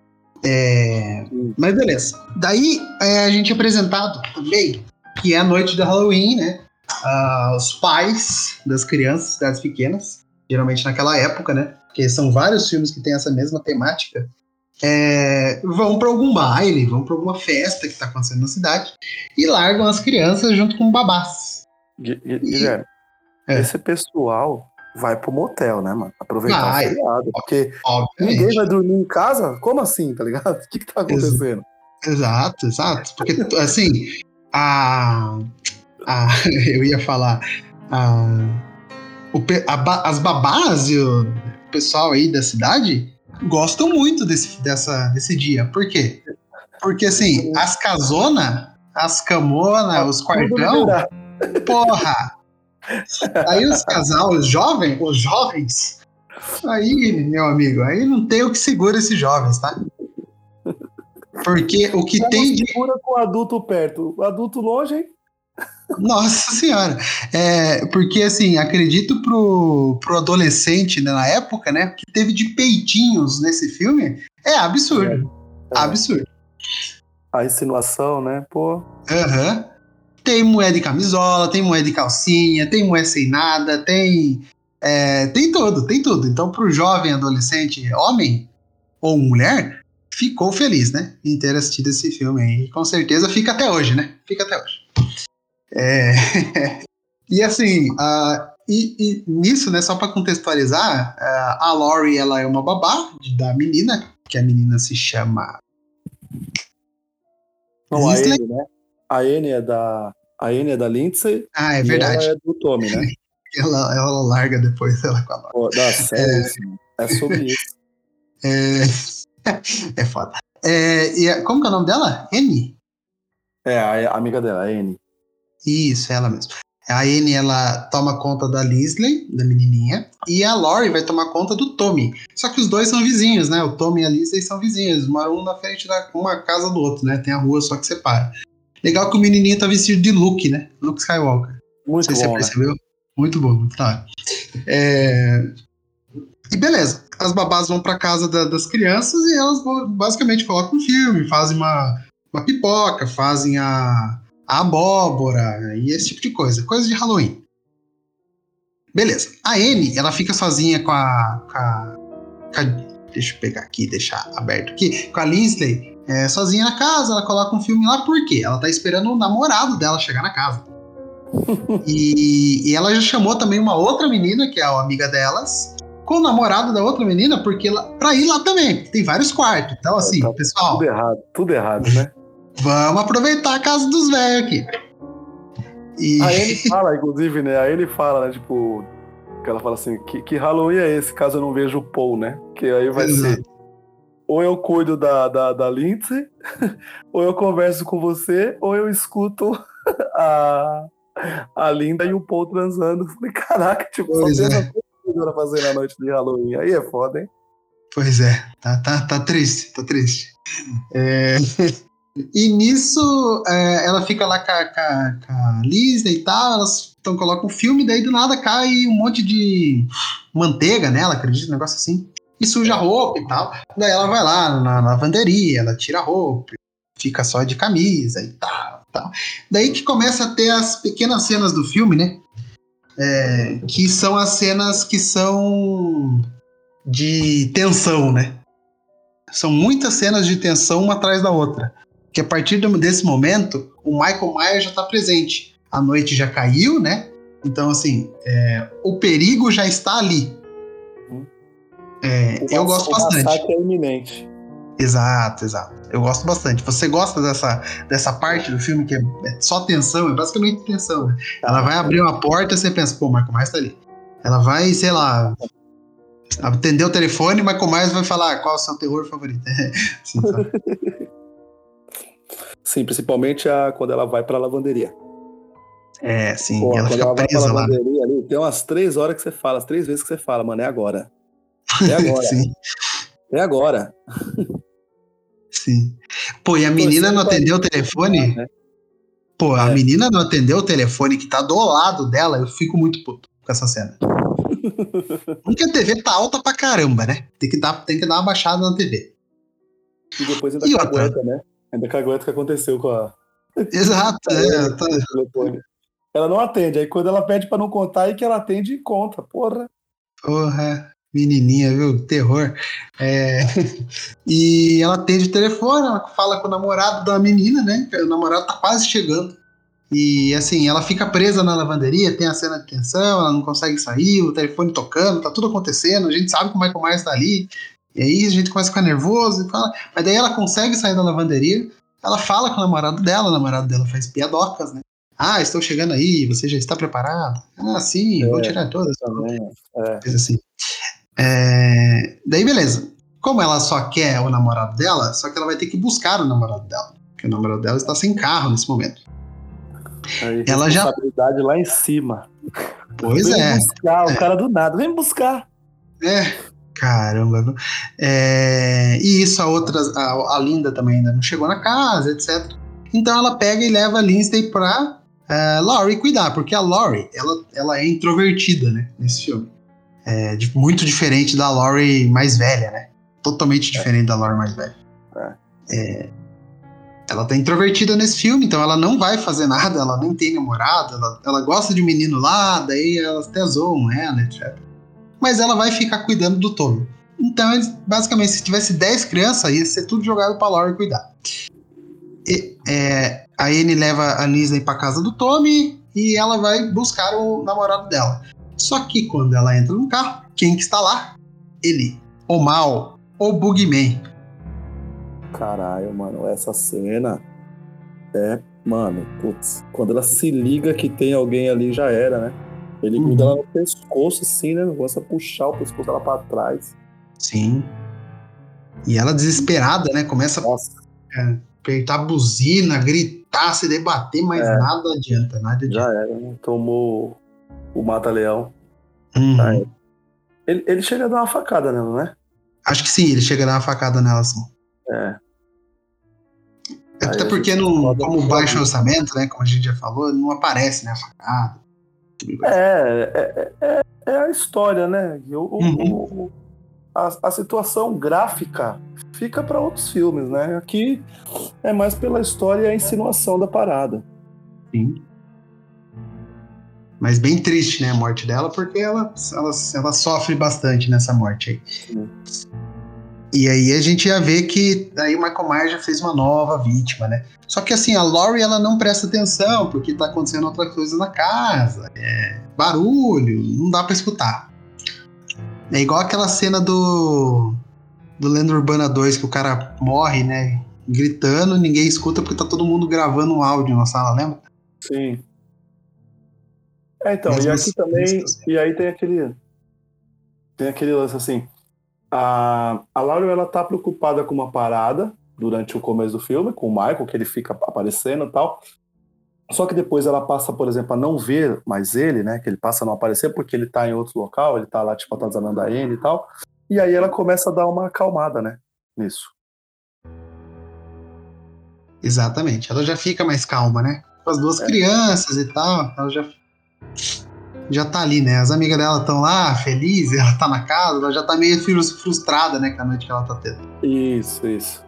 É... Mas beleza. Daí é, a gente é apresentado também que é a noite do Halloween, né? Ah, os pais das crianças, das pequenas, geralmente naquela época, né? Porque são vários filmes que têm essa mesma temática. É, vão para algum baile, vão para alguma festa que está acontecendo na cidade e largam as crianças junto com babás. Guilherme, é. esse pessoal vai pro motel, né, mano? Aproveitar vai, o feriado. Porque obviamente. Ninguém vai dormir em casa? Como assim, tá ligado? O que que tá acontecendo? Exato, exato. Porque, assim, a... a eu ia falar... A, o, a, as babás e o pessoal aí da cidade gostam muito desse, dessa, desse dia. Por quê? Porque, assim, as casona, as camona, os quartão... Porra! Aí os casal, os jovens, os jovens, aí, meu amigo, aí não tem o que segura esses jovens, tá? Porque o que Já tem de... segura com o adulto perto, o adulto longe, hein? Nossa senhora! É, porque, assim, acredito pro, pro adolescente, né, na época, né, que teve de peitinhos nesse filme, é absurdo. É, é. Absurdo. A insinuação, né, pô. Aham. Uhum. Tem mulher de camisola, tem mulher de calcinha, tem mulher sem nada, tem... É, tem tudo, tem tudo. Então, pro jovem adolescente, homem ou mulher, ficou feliz, né? Em ter assistido esse filme aí. E com certeza fica até hoje, né? Fica até hoje. É... e assim, uh, e, e nisso, né, só pra contextualizar, uh, a Laurie, ela é uma babá da menina, que a menina se chama... Não, a Anne, né? A Anne é da, a Anne é da Lindsay. Ah, é verdade. E ela é do Tommy, né? ela, ela larga depois ela com a Laurie. Pô, da série, é, é sobre isso. É, é foda. É, e a, como que é o nome dela? Anne? É, a, a amiga dela, a Anne. Isso, ela mesmo. A Anne, ela toma conta da Leslie, da menininha, e a Laurie vai tomar conta do Tommy. Só que os dois são vizinhos, né? O Tommy e a Leslie são vizinhos, moram um na frente da uma casa do outro, né? Tem a rua só que separa. Legal que o menininho tá vestido de Luke, né? Luke Skywalker. Muito Não sei bom, se você percebeu. Né? Muito bom, muito claro. É... E beleza, as babás vão pra casa da, das crianças e elas basicamente colocam um filme, fazem uma, uma pipoca, fazem a, a abóbora e esse tipo de coisa. Coisa de Halloween. Beleza. A Anne, ela fica sozinha com a... Com a, com a deixa eu pegar aqui, deixar aberto aqui. Com a Lindsay. É, sozinha na casa, ela coloca um filme lá, por quê? Ela tá esperando o namorado dela chegar na casa. e, e ela já chamou também uma outra menina, que é a amiga delas, com o namorado da outra menina, porque ela, pra ir lá também, tem vários quartos. Então, assim, tá pessoal... Tudo errado, tudo errado, né? Vamos aproveitar a casa dos velhos aqui. E... Aí ele fala, inclusive, né? Aí ele fala, né, tipo... Que ela fala assim, que, que Halloween é esse, caso eu não veja o Paul, né? Que aí vai Exato. ser... Ou eu cuido da, da, da Lindsay, ou eu converso com você, ou eu escuto a, a Linda e o Paul transando. Falei, caraca, tipo, pois só tem essa coisa pra fazer na noite de Halloween. Aí é foda, hein? Pois é, tá, tá, tá triste, tá triste. É... E nisso, é, ela fica lá com a, com a, com a Lisa e tal, elas então, colocam um filme, daí do nada cai um monte de manteiga nela, acredito, um negócio assim. E suja a roupa e tal. Daí ela vai lá na lavanderia, ela tira a roupa, fica só de camisa e tal, tal. Daí que começa a ter as pequenas cenas do filme, né? É, que são as cenas que são de tensão, né? São muitas cenas de tensão uma atrás da outra. Que a partir desse momento, o Michael Myers já está presente. A noite já caiu, né? Então, assim, é, o perigo já está ali. É, eu gosto bastante. O massacre é iminente. Exato, exato. Eu gosto bastante. Você gosta dessa, dessa parte do filme que é, é só tensão, é basicamente tensão, né? Ela vai abrir uma porta e você pensa, pô, Marco Myers tá ali. Ela vai, sei lá, atender o telefone e Michael Myers vai falar qual é o seu terror favorito. Assim, sim, principalmente a, quando ela vai pra lavanderia. É, sim. Pô, ela quando fica ela vai presa pra lá. lavanderia ali, tem umas três horas que você fala, as três vezes que você fala, mano, é agora. É agora. Sim. É agora. Sim. Pô, e a menina não atendeu o telefone? Né? Pô, a é. menina não atendeu o telefone que tá do lado dela, eu fico muito puto com essa cena. Porque a T V tá alta pra caramba, né? Tem que dar, tem que dar uma baixada na T V. E depois ainda cagueta, né? Ainda cagueta o que aconteceu com a... Exato, é. Tá... Ela não atende, aí quando ela pede pra não contar, aí que ela atende e conta, porra. Porra, menininha, viu? Terror. É... E ela atende o telefone, ela fala com o namorado da menina, né? O namorado tá quase chegando. E assim, ela fica presa na lavanderia, tem a cena de tensão, ela não consegue sair, o telefone tocando, tá tudo acontecendo, a gente sabe que o Michael Myers tá ali. E aí a gente começa a ficar nervoso e fala. Mas daí ela consegue sair da lavanderia, ela fala com o namorado dela, o namorado dela faz piadocas, né? Ah, estou chegando aí, você já está preparado? Ah, sim, é, vou tirar todas. É. Assim. É... Daí, beleza. Como ela só quer o namorado dela, só que ela vai ter que buscar o namorado dela. Porque o namorado dela está sem carro nesse momento. Aí, ela responsabilidade já... lá em cima. Pois vem é. buscar, é. O cara do nada, vem buscar. É, caramba. É... E isso, a outra, a, a Linda também ainda não chegou na casa, etcétera. Então ela pega e leva a Lindsay pra uh, Laurie cuidar, porque a Laurie, ela, ela é introvertida, né, nesse filme. É de, muito diferente da Laurie mais velha, né? Totalmente é. diferente da Laurie mais velha. É. É... Ela tá introvertida nesse filme, então ela não vai fazer nada, ela nem tem namorado, ela, ela gosta de um menino lá, daí elas até zoam ela, etcétera. Mas ela vai ficar cuidando do Tommy. Então, basicamente, se tivesse dez crianças, ia ser tudo jogado pra Laurie cuidar. E, é, a Anne leva a Lindsay pra casa do Tommy e ela vai buscar o namorado dela. Só que quando ela entra no carro, quem que está lá? Ele, o mal, o Boogeyman. Caralho, mano, essa cena é, mano, putz, quando ela se liga que tem alguém ali, já era, né? Ele uhum. gruda ela no pescoço, assim, né? Começa a puxar o pescoço dela pra trás. Sim. E ela desesperada, né? Começa Nossa. a apertar a buzina, gritar, se debater, mas é. nada adianta, nada adianta. Já era, né? Tomou o mata-leão. Uhum. Já era. Ele, ele chega a dar uma facada nela, né? Acho que sim, ele chega a dar uma facada nela, sim. É. Até porque, no, como baixo orçamento, né? Como a gente já falou, não aparece, né? A facada. É, é, é, é a história, né? O, uhum. o, a, a situação gráfica fica para outros filmes, né? Aqui é mais pela história e a insinuação da parada. Sim. Mas bem triste, né? A morte dela, porque ela, ela, ela sofre bastante nessa morte aí. Sim. E aí a gente ia ver que aí o Michael Myers já fez uma nova vítima, né? Só que assim, a Laurie, ela não presta atenção, porque tá acontecendo outra coisa na casa. É barulho, não dá pra escutar. É igual aquela cena do do Lenda Urbana dois, que o cara morre, né? Gritando, ninguém escuta porque tá todo mundo gravando um áudio na sala, lembra? Sim. É, então, Mesmo e aqui também, e aí tem aquele tem aquele lance assim, A, a Laurie, ela tá preocupada com uma parada durante o começo do filme, com o Michael, que ele fica aparecendo e tal. Só que depois ela passa, por exemplo, a não ver mais ele, né? Que ele passa a não aparecer porque ele tá em outro local, ele tá lá, tipo, atazanando a Anne e tal. E aí ela começa a dar uma acalmada, né? Nisso. Exatamente. Ela já fica mais calma, né? Com as duas é. crianças e tal, ela já... já tá ali, né? As amigas dela estão lá, felizes, ela tá na casa, ela já tá meio frustrada, né, com a noite que ela tá tendo. Isso, isso.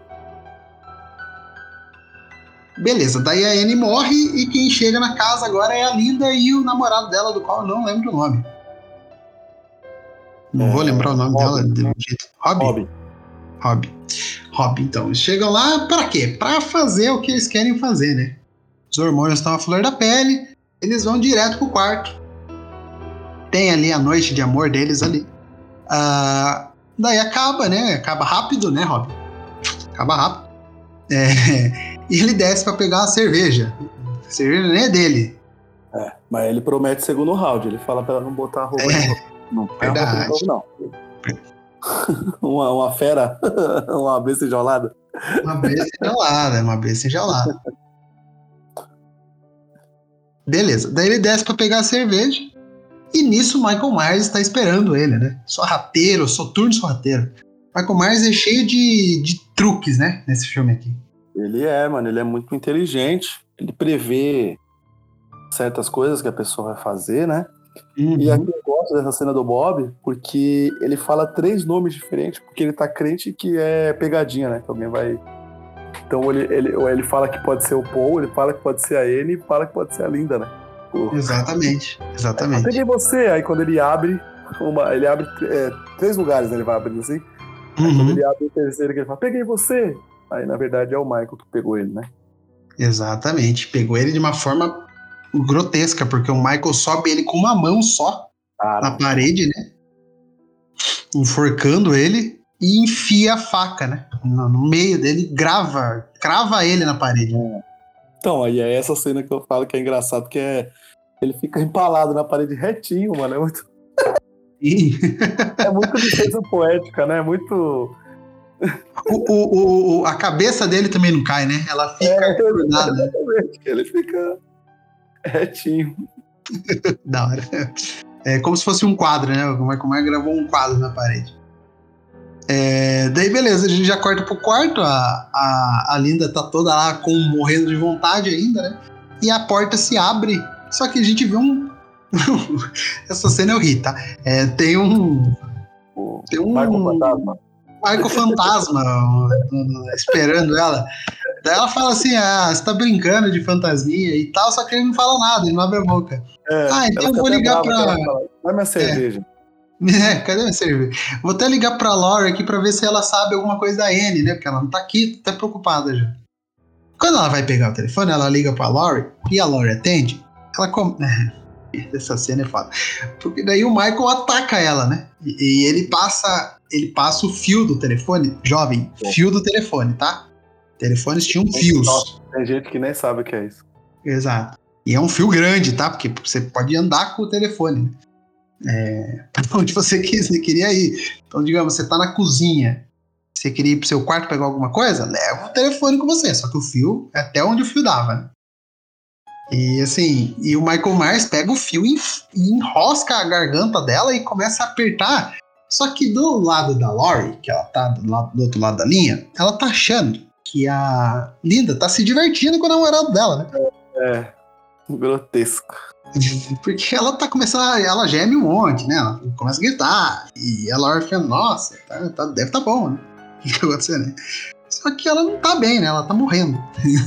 Beleza, daí a Anne morre e quem chega na casa agora é a Linda e o namorado dela, do qual eu não lembro o nome. Não é, vou lembrar o nome Rob, dela de um jeito. Rob? Rob. Rob. Rob, então. Eles chegam lá pra quê? Pra fazer o que eles querem fazer, né? Os hormônios estão à flor da pele, eles vão direto pro quarto. Tem ali a noite de amor deles ali. Uh, daí acaba, né? Acaba rápido, né, Rob? Acaba rápido. É, e ele desce pra pegar uma cerveja. A cerveja nem é dele. É, mas ele promete segundo round. Ele fala pra ela não botar a roupa É, de novo. Não põe a roupa de novo, não. uma, uma fera, uma besta enjaulada. Uma besta enjaulada, uma besta enjaulada. Beleza, daí ele desce pra pegar a cerveja. E nisso o Michael Myers tá esperando ele, né? Sorrateiro, soturno sorrateiro. Michael Myers é cheio de, de truques, né? Nesse filme aqui. Ele é, mano, ele é muito inteligente. Ele prevê certas coisas que a pessoa vai fazer, né? Uhum. E aqui eu gosto dessa cena do Bob, porque ele fala três nomes diferentes, porque ele tá crente que é pegadinha, né? Que alguém vai... Então ele, ele, ele fala que pode ser o Paul, ele fala que pode ser a Anne e fala que pode ser a Linda, né? Pô. Exatamente, exatamente. Eu peguei você, aí quando ele abre, uma, ele abre é, três lugares, né? Ele vai abrindo assim. Aí uhum. Quando ele abre o terceiro, ele fala, peguei você. Aí na verdade é o Michael que pegou ele, né? Exatamente, pegou ele de uma forma grotesca, porque o Michael sobe ele com uma mão só ah, na parede, né? Enforcando ele e enfia a faca, né? No, no meio dele, grava, crava ele na parede. É. Então, aí é essa cena que eu falo que é engraçado, que é ele fica empalado na parede retinho, mano. É muito. É muito licença poética, né? É muito. O, o, o, a cabeça dele também não cai, né? Ela fica é, exatamente. Ele fica retinho. Da hora. É como se fosse um quadro, né? O Michael Myers gravou um quadro na parede. É, daí beleza, a gente já corta pro quarto. A, a, a Linda tá toda lá com, morrendo de vontade ainda, né? E a porta se abre. Só que a gente vê um. Essa cena eu ri, tá? É, tem um. Tem um. Michael Fantasma. Michael Fantasma esperando ela. Daí ela fala assim: ah, você tá brincando de fantasminha e tal, só que ele não fala nada, ele não abre a boca. É, ah, então eu vou ligar pra. Dá minha cerveja. É, é, cadê minha cerveja? Vou até ligar pra Laurie aqui pra ver se ela sabe alguma coisa da Anne, né? Porque ela não tá aqui, tá preocupada já. Quando ela vai pegar o telefone, ela liga pra Laurie e a Laurie atende. Ela come... Essa cena é foda. Porque daí o Michael ataca ela, né? E, e ele passa ele passa o fio do telefone. Jovem, é. Fio do telefone, tá? Telefones tinham fios. Nossa, tem gente que nem sabe o que é isso. Exato. E é um fio grande, tá? Porque você pode andar com o telefone, né? É, pra onde você queria ir. Então, digamos, você tá na cozinha. Você queria ir pro seu quarto pegar alguma coisa? Leva o telefone com você. Só que o fio é até onde o fio dava, né? E assim, e o Michael Myers pega o fio e enrosca a garganta dela e começa a apertar. Só que do lado da Laurie, que ela tá do, lado, do outro lado da linha, ela tá achando que a Linda tá se divertindo com o namorado dela, né? É, grotesco. Porque ela tá começando, a, ela geme um monte, né? Ela começa a gritar. E a Laurie fica, nossa, tá, tá, deve tá bom, né? O que tá acontecendo, né? Só que ela não tá bem, né? Ela tá morrendo.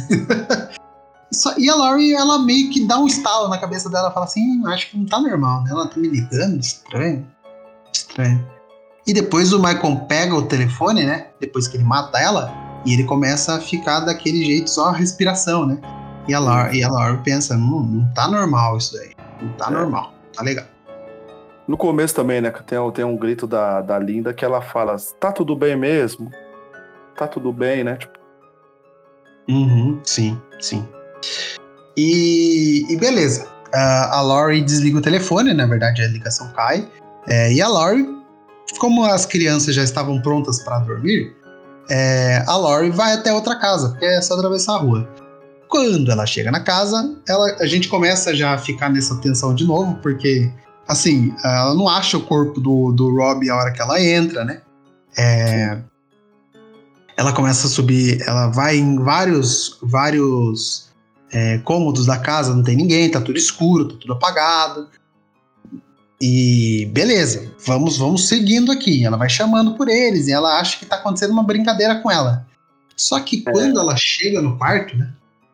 Só, e a Laurie, ela meio que dá um estalo na cabeça dela, fala assim, acho que não tá normal, né? Ela tá me ligando, estranho, estranho. E depois o Michael pega o telefone, né? Depois que ele mata ela, e ele começa a ficar daquele jeito, só a respiração, né? E a Laurie, e a Laurie pensa, não, não tá normal isso daí, não tá é. normal, tá legal. No começo também, né? Tem, tem um grito da, da Linda que ela fala, tá tudo bem mesmo? Tá tudo bem, né? Tipo... Uhum, sim, sim. E, e beleza, uh, a Laurie desliga o telefone, na verdade a ligação cai, é, e a Laurie, como as crianças já estavam prontas para dormir, é, a Laurie vai até outra casa, porque é só atravessar a rua. Quando ela chega na casa, ela, a gente começa já a ficar nessa tensão de novo, porque, assim, ela não acha o corpo do, do Rob a hora que ela entra, né? É, ela começa a subir, ela vai em vários, vários é, cômodos da casa, não tem ninguém, tá tudo escuro, tá tudo apagado. E beleza, vamos, vamos seguindo aqui. Ela vai chamando por eles e ela acha que tá acontecendo uma brincadeira com ela. Só que quando é. ela chega no quarto, né?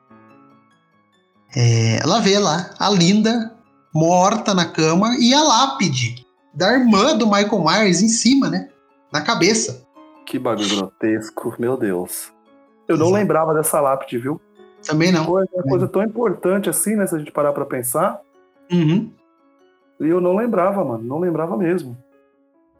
É, ela vê lá a Linda morta na cama e a lápide da irmã do Michael Myers em cima, né? Na cabeça. Que bagulho grotesco, meu Deus. Eu Exato. não lembrava dessa lápide, viu? Também não. Foi uma coisa tão importante assim, né? Se a gente parar pra pensar. Uhum. E eu não lembrava, mano. Não lembrava mesmo.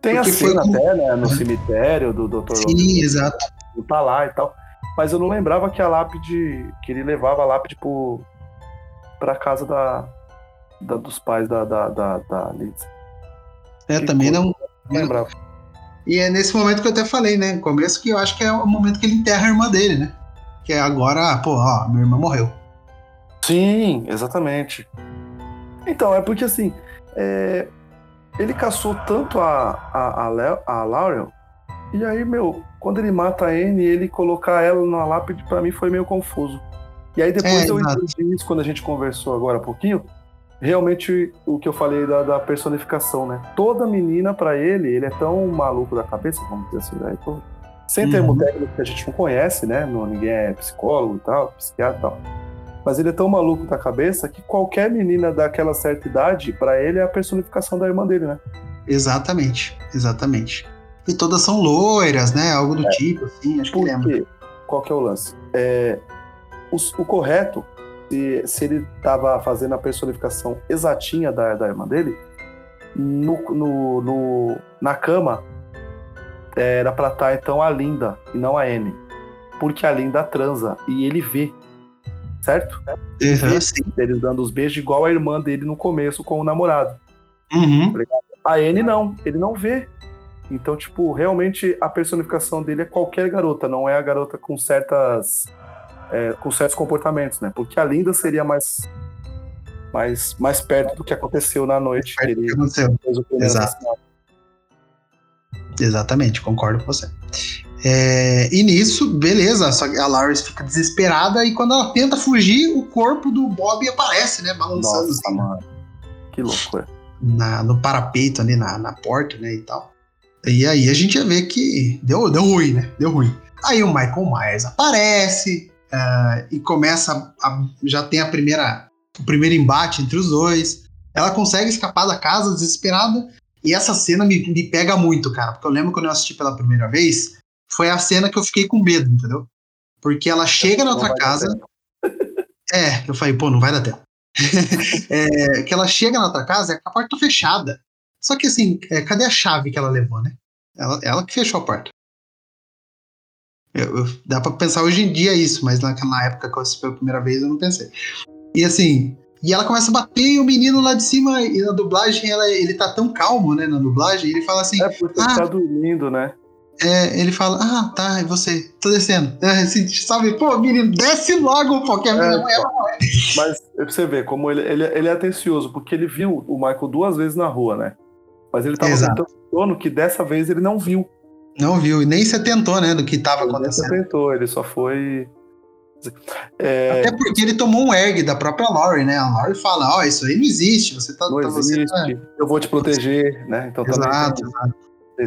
Tem a cena como... até, né, no cemitério do doutor Sim, Lomini, exato. Tá lá e tal. Mas eu não lembrava que a lápide, que ele levava a lápide pro, pra casa da, da, dos pais da, da, da, da Liz. É, que também coisa, não... não lembrava. E é nesse momento que eu até falei, né, no começo, que eu acho que é o momento que ele enterra a irmã dele, né? Que é agora, pô, ó, minha irmã morreu. Sim, exatamente. Então, é porque assim, é, ele caçou tanto a, a, a, Leo, a Laurel, e aí, meu, quando ele mata a Anne, ele colocar ela na lápide, pra mim foi meio confuso. E aí depois é, eu exato. entendi isso quando a gente conversou agora há pouquinho, realmente o que eu falei da, da personificação, né? Toda menina, pra ele, ele é tão maluco da cabeça, vamos dizer assim, né? Então, sem termo uhum. técnico que a gente não conhece, né? Não, ninguém é psicólogo e tal, psiquiatra e tal. Mas ele é tão maluco da cabeça que qualquer menina daquela certa idade, pra ele, é a personificação da irmã dele, né? Exatamente, exatamente. E todas são loiras, né? Algo do é. tipo, assim, acho Por que lembra. Quê? Qual que é o lance? É, o, o correto, se, se ele estava fazendo a personificação exatinha da, da irmã dele, no, no, no, na cama era pra estar, então, a Linda e não a Anne. Porque a Linda transa e ele vê, certo? Ele uhum, vê sim. eles dando os beijos igual a irmã dele no começo com o namorado. Uhum. A Anne não, ele não vê. Então, tipo, realmente a personificação dele é qualquer garota, não é a garota com certas é, com certos comportamentos, né? Porque a Linda seria mais mais, mais perto do que aconteceu na noite que ele fez o primeiro assassinato. Exatamente, concordo com você. É, e nisso, beleza, só que a Laris fica desesperada e quando ela tenta fugir, o corpo do Bob aparece, né? Balançando. Nossa, assim, mano. Que loucura. Na, no parapeito ali, na, na porta, né, e tal. E aí a gente ia ver que deu, deu ruim, né? Deu ruim. Aí o Michael Myers aparece uh, e começa a, já tem a primeira, o primeiro embate entre os dois. Ela consegue escapar da casa desesperada e essa cena me, me pega muito, cara. Porque eu lembro quando eu assisti pela primeira vez, foi a cena que eu fiquei com medo, entendeu? Porque ela chega na outra casa... É, eu falei, pô, não vai dar tempo. é, que ela chega na outra casa e a porta tá fechada. Só que assim, é, cadê a chave que ela levou, né? Ela, ela que fechou a porta. Eu, eu, dá pra pensar hoje em dia isso, mas naquela época que eu assisti pela primeira vez eu não pensei. E assim, e ela começa a bater e o menino lá de cima, e na dublagem ela, ele tá tão calmo, né, na dublagem, ele fala assim... É porque ah, tá dormindo, né? É, ele fala, ah, tá, e você? Tô descendo. É, assim, sabe, pô, menino, desce logo, porque a minha mulher vai morrer. Mas pra você ver, como ele, ele, ele é atencioso, porque ele viu o Michael duas vezes na rua, né? Mas ele tava com tanto sono que dessa vez ele não viu. Não viu, e nem se atentou, né, do que tava ele acontecendo. Ele nem se atentou, ele só foi... É... Até porque ele tomou um erg da própria Laurie, né? A Laurie fala, ó, oh, isso aí não existe, você tá... Não tá, existe, você tá... eu vou te proteger, né? Então, exato, também exato.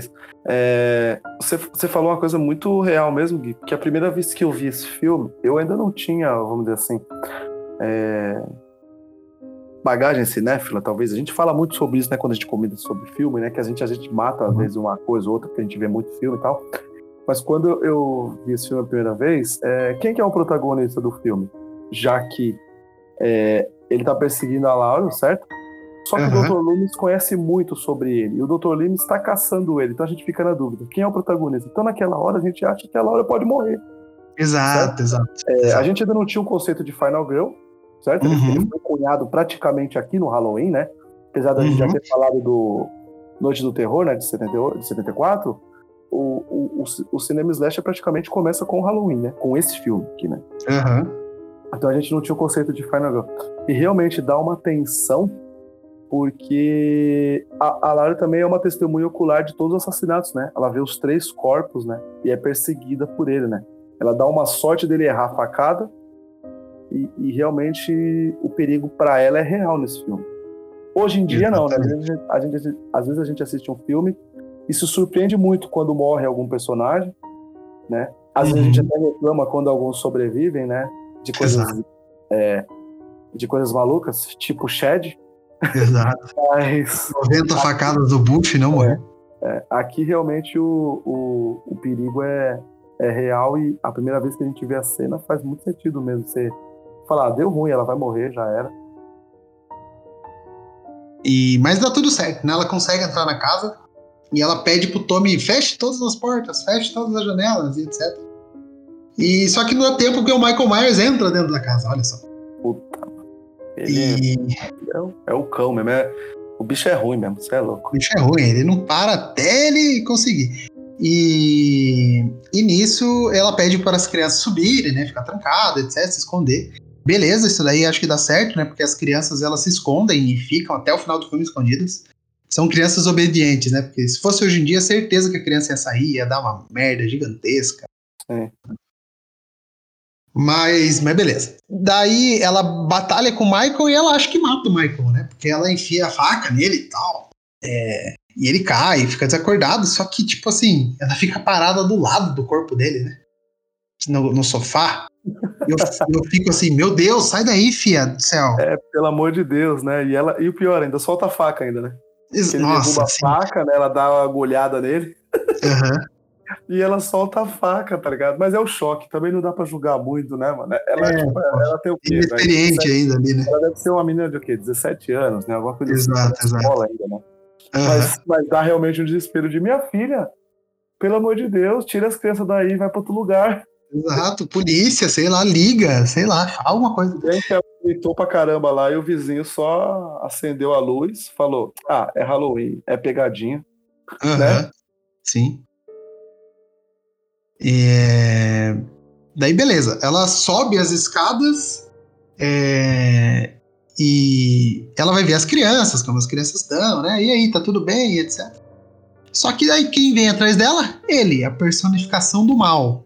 É, você, você falou uma coisa muito real mesmo, Gui, porque a primeira vez que eu vi esse filme, eu ainda não tinha, vamos dizer assim, é, bagagem cinéfila, talvez. A gente fala muito sobre isso, né, quando a gente comenta sobre filme, né, que a gente, a gente mata, às vezes, uma coisa ou outra, porque a gente vê muito filme e tal. Mas quando eu, eu vi esse filme a primeira vez, é, quem que é o protagonista do filme? Já que é, ele tá perseguindo a Laura, certo? Só que uhum. o doutor Loomis conhece muito sobre ele. E o doutor Loomis está caçando ele. Então a gente fica na dúvida. Quem é o protagonista? Então naquela hora a gente acha que a Laura pode morrer. Exato, certo? exato, é, exato. A gente ainda não tinha o conceito de Final Girl, certo? Uhum. Ele foi cunhado praticamente aqui no Halloween, né? Apesar da uhum. gente já ter falado do Noite do Terror, né? De, setenta e oito, de setenta e quatro. O, o, o, o cinema slasher praticamente começa com o Halloween, né? Com esse filme aqui, né? Uhum. Então a gente não tinha o conceito de Final Girl. E realmente dá uma tensão, porque a, a Lara também é uma testemunha ocular de todos os assassinatos, né? Ela vê os três corpos, né? E é perseguida por ele, né? Ela dá uma sorte dele errar a facada e, e realmente o perigo para ela é real nesse filme. Hoje em dia não, né? A gente, a gente, às vezes a gente assiste um filme e se surpreende muito quando morre algum personagem, né? Às uhum. vezes a gente até reclama quando alguns sobrevivem, né? De coisas, é, de coisas malucas, tipo Shed. Exato. Mas, noventa aqui, facadas do Bush não morreu. É, é, aqui realmente o, o, o perigo é, é real e a primeira vez que a gente vê a cena faz muito sentido mesmo. Você falar, ah, deu ruim, ela vai morrer, já era. E, mas dá tudo certo, né? Ela consegue entrar na casa E ela pede pro Tommy, feche todas as portas, feche todas as janelas e etcétera. E só que não é tempo que o Michael Myers entra dentro da casa, olha só. Puta, ele e... é, o, é o cão mesmo, é, o bicho é ruim mesmo, você é louco. O bicho é ruim, ele não para até ele conseguir. E, e nisso ela pede para as crianças subirem, né, ficar trancada, etcétera, se esconder. Beleza, isso daí acho que dá certo, né, porque as crianças elas se escondem e ficam até o final do filme escondidas. São crianças obedientes, né, porque se fosse hoje em dia, certeza que a criança ia sair, ia dar uma merda gigantesca. É. Mas, mas beleza. Daí ela batalha com o Michael e ela acha que mata o Michael, né? Porque ela enfia a faca nele e tal. É, e ele cai, fica desacordado. Só que, tipo assim, ela fica parada do lado do corpo dele, né? No, no sofá. E eu, eu fico assim, meu Deus, sai daí, fia do céu. É, pelo amor de Deus, né? E, ela, e o pior, ainda solta a faca ainda, né? Porque ele Nossa, derruba a sim. faca, né? Ela dá uma agulhada nele. Aham. Uhum. E ela solta a faca, tá ligado? Mas é o choque, também não dá pra julgar muito, né, mano? Ela, é, tipo, ela tem o quê? Inexperiente ainda ali, né? Ela deve ser uma menina de o quê? dezessete anos, né? Alguma coisa exato, assim. Exato, escola ainda, né? Uhum. Mas, mas dá realmente um desespero de minha filha. Pelo amor de Deus, tira as crianças daí e vai pra outro lugar. Exato, polícia, sei lá, liga, sei lá, fala alguma coisa. Bem que ela gritou pra caramba lá e o vizinho só acendeu a luz, falou, ah, é Halloween, é pegadinha. Uhum. Né? Sim. É... Daí beleza, ela sobe as escadas é... e ela vai ver as crianças, como as crianças estão, né? E aí, tá tudo bem, etcétera. Só que daí quem vem atrás dela? Ele, a personificação do mal.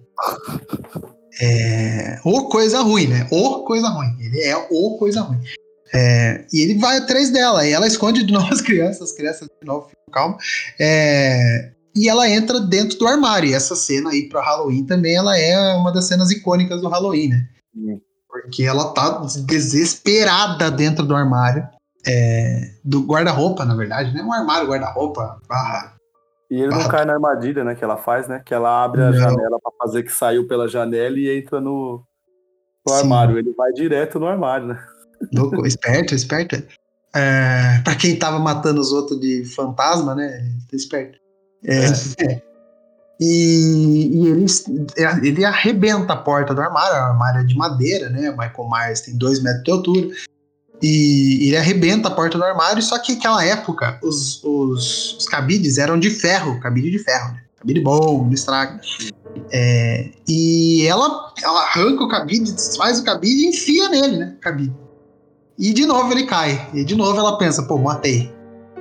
É... O coisa ruim, né? O coisa ruim. Ele é o coisa ruim. É... E ele vai atrás dela, e ela esconde de novo as crianças, as crianças de novo ficam calma. É... E ela entra dentro do armário. E essa cena aí pra Halloween também, ela é uma das cenas icônicas do Halloween, né? Hum. Porque ela tá desesperada dentro do armário. É, do guarda-roupa, na verdade, né? Um armário, guarda-roupa, barra... E ele barra... não cai na armadilha, né? Que ela faz, né? Que ela abre a não. janela pra fazer que saiu pela janela e entra no, no armário. Ele vai direto no armário, né? Louco, esperto, esperto. É, pra quem tava matando os outros de fantasma, né? Esperto. É, é. E, e ele, ele arrebenta a porta do armário, o armário é de madeira, né? O Michael Myers tem dois metros de altura. E ele arrebenta a porta do armário, só que naquela época os, os, os cabides eram de ferro, cabide de ferro, né? Cabide bom, não estraga. É, e ela, ela arranca o cabide, desfaz o cabide e enfia nele, né? Cabide. E de novo ele cai. E de novo ela pensa, pô, matei.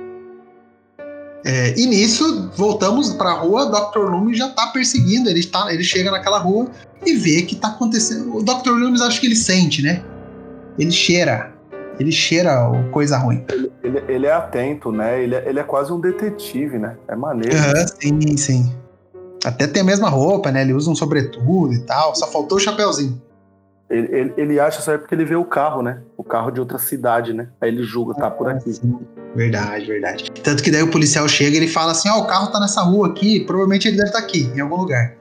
É, e nisso, voltamos pra rua, o doutor Loomis já tá perseguindo, ele, tá, ele chega naquela rua e vê que tá acontecendo. O doutor Loomis, acho que ele sente, né? Ele cheira. Ele cheira o coisa ruim. Ele, ele, ele é atento, né? Ele é, ele é quase um detetive, né? É maneiro. Uhum, sim, sim. Até tem a mesma roupa, né? Ele usa um sobretudo e tal, só faltou o chapéuzinho. Ele, ele, ele acha só é porque ele vê o carro, né? O carro de outra cidade, né? Aí ele julga, tá por aqui. Sim. Verdade, verdade. Tanto que daí o policial chega e ele fala assim, ó, oh, o carro tá nessa rua aqui, provavelmente ele deve estar aqui, em algum lugar.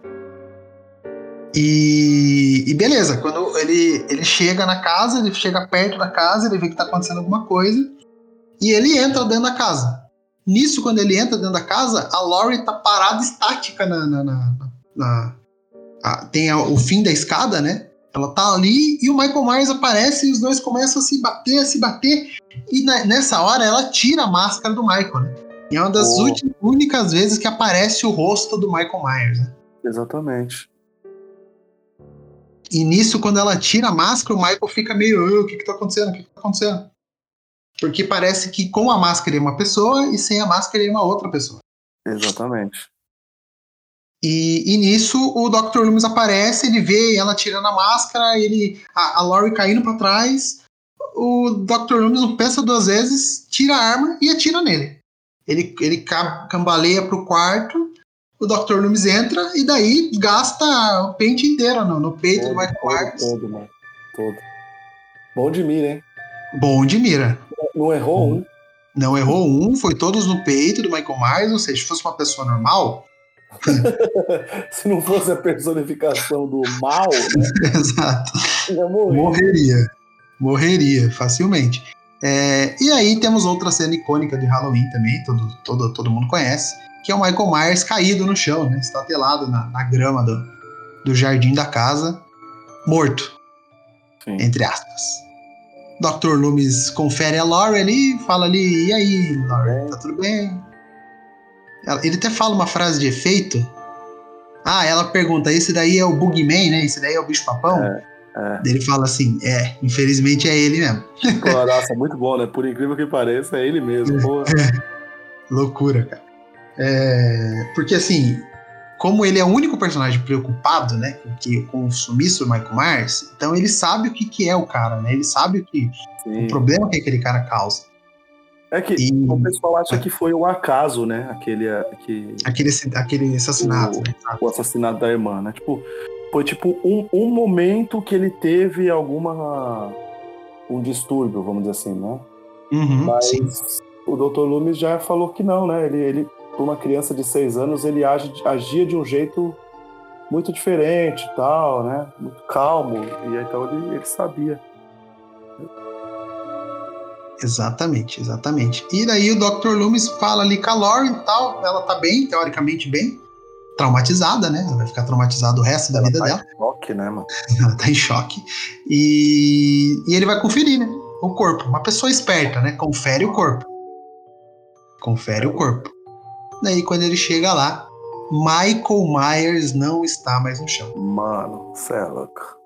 E, e beleza, quando ele, ele chega na casa, ele chega perto da casa, ele vê que tá acontecendo alguma coisa, e ele entra dentro da casa. Nisso, quando ele entra dentro da casa, a Laurie tá parada estática na... na, na, na, na a, tem a, o fim da escada, né? Ela tá ali e o Michael Myers aparece e os dois começam a se bater, a se bater. E na, nessa hora ela tira a máscara do Michael, né? E é uma das oh. últimas, únicas vezes que aparece o rosto do Michael Myers, né? Exatamente. E nisso, quando ela tira a máscara, o Michael fica meio, oh, o que que tá acontecendo? O que que tá acontecendo? Porque parece que com a máscara ele é uma pessoa e sem a máscara ele é uma outra pessoa. Exatamente. E, e nisso o doutor Loomis aparece, ele vê ela tirando a máscara, ele, a, a Laurie caindo pra trás, o doutor Loomis não pensa duas vezes, tira a arma e atira nele. Ele, ele cambaleia pro quarto, o doutor Loomis entra e daí gasta o pente inteiro no, no peito todo, do Michael Myers. Todo, mano. Todo. Bom de mira, hein? Bom de mira. Não errou Bom. um. Não errou um, foi todos no peito do Michael Myers, ou seja, se fosse uma pessoa normal... Se não fosse a personificação do mal, né? Exato. Morreria. Morreria, facilmente. É, e aí temos outra cena icônica de Halloween também, todo, todo, todo mundo conhece, que é o Michael Myers caído no chão, né? Estatelado na, na grama do, do jardim da casa, morto, Sim. entre aspas. doutor Loomis confere a Laurie ali, fala ali, e aí, Laurie, tá tudo bem? Ele até fala uma frase de efeito. Ah, ela pergunta, esse daí é o Boogeyman, né? Esse daí é o bicho-papão? É, é. Ele fala assim, é, infelizmente é ele mesmo. Pô, nossa, muito bom, né? Por incrível que pareça, é ele mesmo, porra. Loucura, cara. É, porque assim, como ele é o único personagem preocupado, né, com, que, com o sumiço do Michael Myers, então ele sabe o que, que é o cara, né? Ele sabe o, que, o problema que aquele cara causa. É que e, o pessoal acha é. que foi um acaso, né? Aquele, que, aquele, aquele assassinato, o, né? O assassinato da irmã, né? Tipo, foi tipo um, um momento que ele teve alguma... um distúrbio, vamos dizer assim, né? Uhum, Mas sim. o doutor Loomis já falou que não, né? Ele, ele, por uma criança de seis anos, ele age, agia de um jeito muito diferente e tal, né? Muito calmo. E então ele, ele sabia. Exatamente, exatamente. E daí o doutor Loomis fala ali com a Laurie e tal, ela tá bem, teoricamente bem, traumatizada, né? Ela vai ficar traumatizada o resto da ela vida tá dela. Em choque, né, mano? Ela tá em choque. E, e ele vai conferir, né? O corpo. Uma pessoa esperta, né? Confere o corpo. Confere é. o corpo. Daí quando ele chega lá, Michael Myers não está mais no chão. Mano, cê é louco.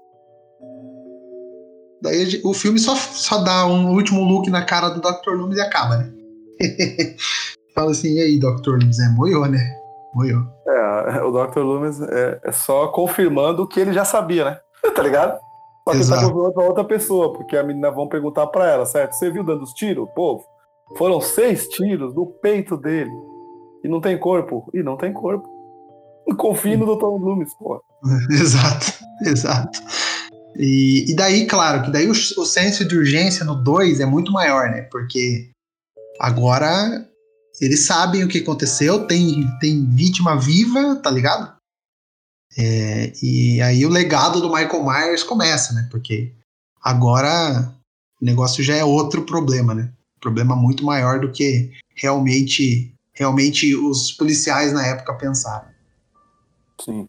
Daí o filme só, só dá um último look na cara do doutor Loomis e acaba, né? Fala assim, e aí, doutor Loomis? É, moiou, né? Moiou. É, o doutor Loomis é, é só confirmando o que ele já sabia, né? Tá ligado? Só que Exato. Ele tá confirmando pra outra pessoa, porque a menina vão perguntar pra ela, certo? Você viu dando os tiros? Pô, foram seis tiros no peito dele. E não tem corpo? E não tem corpo. Confie no doutor Loomis, pô. Exato, exato. E, e daí, claro, que daí o, o senso de urgência no dois é muito maior, né? Porque agora eles sabem o que aconteceu, tem, tem vítima viva, tá ligado? É, e aí o legado do Michael Myers começa, né? Porque agora o negócio já é outro problema, né? Um problema muito maior do que realmente, realmente os policiais na época pensaram. Sim.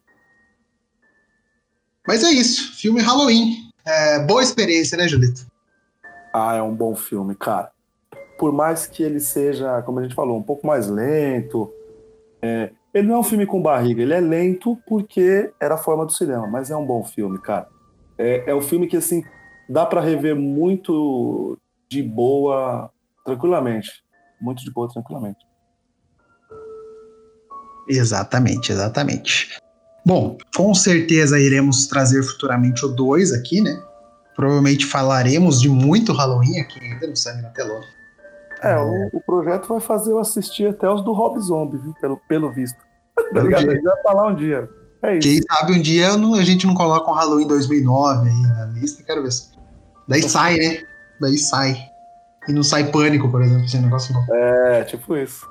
Mas é isso, filme Halloween. É, boa experiência, né, Julito? Ah, é um bom filme, cara. Por mais que ele seja, como a gente falou, um pouco mais lento, é, ele não é um filme com barriga, ele é lento porque era a forma do cinema, mas é um bom filme, cara. É, é um filme que, assim, dá pra rever muito de boa, tranquilamente. Muito de boa, tranquilamente. Exatamente, exatamente. Bom, com certeza iremos trazer futuramente o dois aqui, né? Provavelmente falaremos de muito Halloween aqui ainda no Sangue na Telona. É, é. O, o projeto vai fazer eu assistir até os do Rob Zombie, viu? Pelo, pelo visto. Tá ligado? A gente vai falar um dia. É isso. Quem sabe um dia não, a gente não coloca um Halloween dois mil e nove aí na lista, quero ver. Daí sai, né? Daí sai. E não sai Pânico, por exemplo, esse negócio não. É, tipo isso.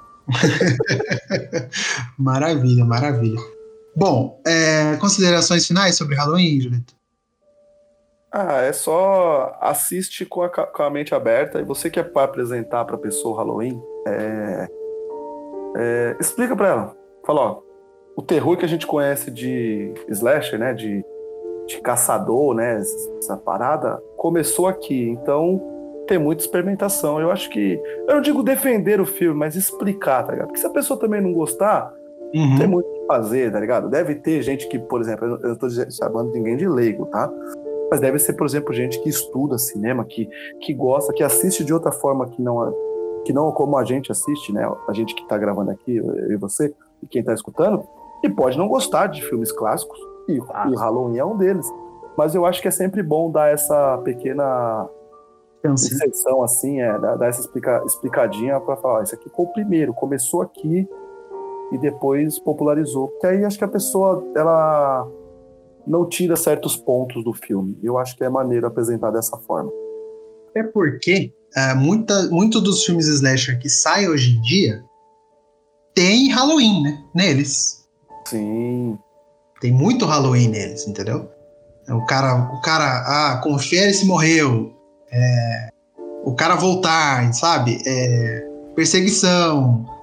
Maravilha, maravilha. Bom, é, considerações finais sobre Halloween, Julito? Ah, é só assiste com a, com a mente aberta. E você que é para apresentar para a pessoa o Halloween, é, é, explica para ela. Fala, ó, o terror que a gente conhece de slasher, né, de, de caçador, né, essa parada, começou aqui. Então, tem muita experimentação. Eu acho que, eu não digo defender o filme, mas explicar, tá ligado? Porque se a pessoa também não gostar, uhum. tem muito o que fazer, tá ligado? Deve ter gente que, por exemplo, eu não tô chamando ninguém de leigo, tá? Mas deve ser, por exemplo, gente que estuda cinema, que, que gosta, que assiste de outra forma que não, que não como a gente assiste, né? A gente que tá gravando aqui, eu e você, e quem tá escutando, e pode não gostar de filmes clássicos, e ah. o Halloween é um deles. Mas eu acho que é sempre bom dar essa pequena inserção, assim, é, dar essa explica, explicadinha pra falar, ó, isso aqui foi o primeiro, começou aqui e depois popularizou. Porque aí acho que a pessoa, ela não tira certos pontos do filme. Eu acho que é maneiro apresentar dessa forma. É porque uh, muita, muito dos filmes slasher que saem hoje em dia tem Halloween, né? Neles. Sim. Tem muito Halloween neles, entendeu? O cara, o cara ah, confere se morreu. É, o cara voltar, sabe? É, perseguição.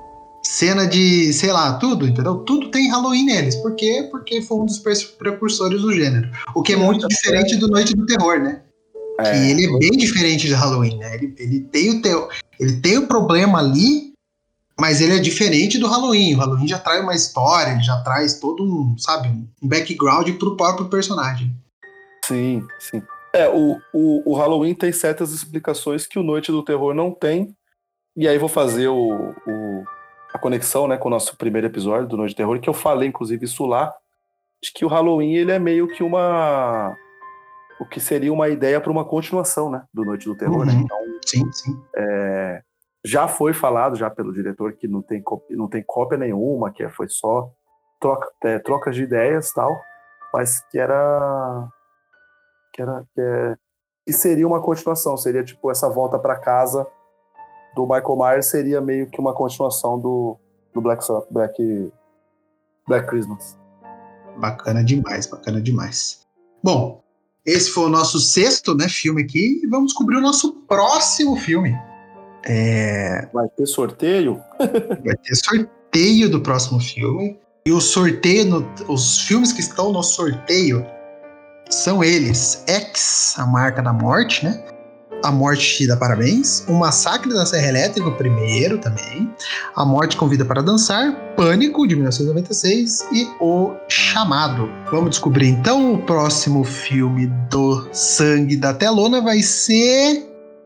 cena de, sei lá, tudo, entendeu? Tudo tem Halloween neles. Por quê? Porque foi um dos precursores do gênero. O que é muito diferente do Noite do Terror, né? É, que ele é bem diferente de Halloween, né? Ele, ele, tem o teu, ele tem o problema ali, mas ele é diferente do Halloween. O Halloween já traz uma história, ele já traz todo um, sabe, um background pro próprio personagem. Sim, sim. É, o, o, o Halloween tem certas explicações que o Noite do Terror não tem. E aí vou fazer o, o, a conexão, né, com o nosso primeiro episódio do Noite do Terror, que eu falei, inclusive, isso lá, de que o Halloween ele é meio que uma... o que seria uma ideia para uma continuação, né, do Noite do Terror, uhum. né? Então, sim, sim. É, já foi falado já pelo diretor que não tem, não tem cópia nenhuma, que foi só troca, é, trocas de ideias e tal, mas que era... que era... que, é, que seria uma continuação, seria tipo essa volta para casa do Michael Myers seria meio que uma continuação do, do Black, Black, Black Christmas. Bacana demais, bacana demais. Bom, esse foi o nosso sexto, né, filme aqui, e vamos descobrir o nosso próximo filme. É... Vai ter sorteio? Vai ter sorteio do próximo filme. E o sorteio, no, os filmes que estão no sorteio são eles: X, A Marca da Morte, né? A Morte Te Dá Parabéns, O Massacre da Serra Elétrica, o primeiro também, A Morte Convida para Dançar, Pânico, de mil novecentos e noventa e seis, e O Chamado. Vamos descobrir então. O próximo filme do Sangue da Telona vai ser...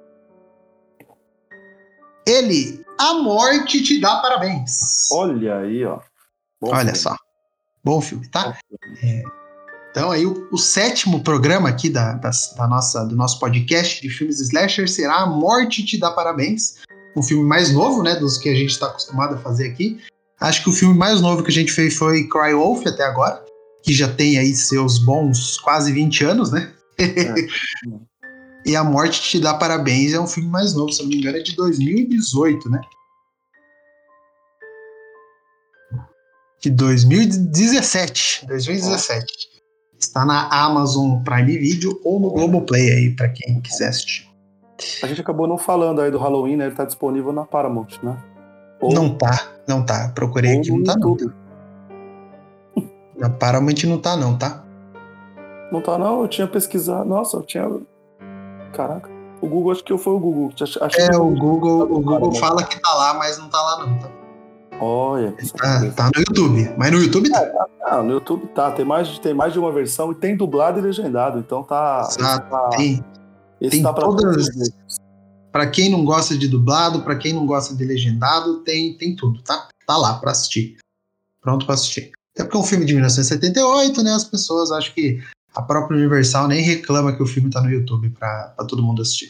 ele, A Morte Te Dá Parabéns. Olha aí, ó. Bom Olha filme. só. Bom filme, tá? Bom filme. É... Então aí o, o sétimo programa aqui da, da, da nossa, do nosso podcast de filmes slasher será A Morte Te Dá Parabéns, um filme mais novo, né, dos que a gente está acostumado a fazer aqui. Acho que o filme mais novo que a gente fez foi Cry Wolf até agora, que já tem aí seus bons quase vinte anos, né? É. E A Morte Te Dá Parabéns é um filme mais novo, se não me engano é de dois mil e dezoito, né? De dois mil e dezessete. dois mil e dezessete. Oh. Está na Amazon Prime Video ou no Globoplay aí, pra quem quiser assistir. A gente acabou não falando aí do Halloween, né? Ele tá disponível na Paramount, né? Ou... Não tá, não tá. Procurei aqui, não tá não. Tá? Na Paramount não tá não, tá? Não tá não? Eu tinha pesquisado. Nossa, eu tinha... Caraca. O Google, acho que foi o Google. Acho é, que o Google, o Google fala que tá lá, mas não tá lá não, tá? Olha, tá, tá no YouTube, mas no YouTube tá. É, tá, tá. No YouTube tá, tem mais, tem mais de uma versão e tem dublado e legendado, então tá. Exato, tá, tem. Tem tá pra todas. Pra quem não gosta de dublado, pra quem não gosta de legendado, tem, tem tudo, tá? Tá lá pra assistir. Pronto pra assistir. Até porque é um filme de mil novecentos e setenta e oito, né? As pessoas acham que a própria Universal nem reclama que o filme tá no YouTube pra, pra todo mundo assistir.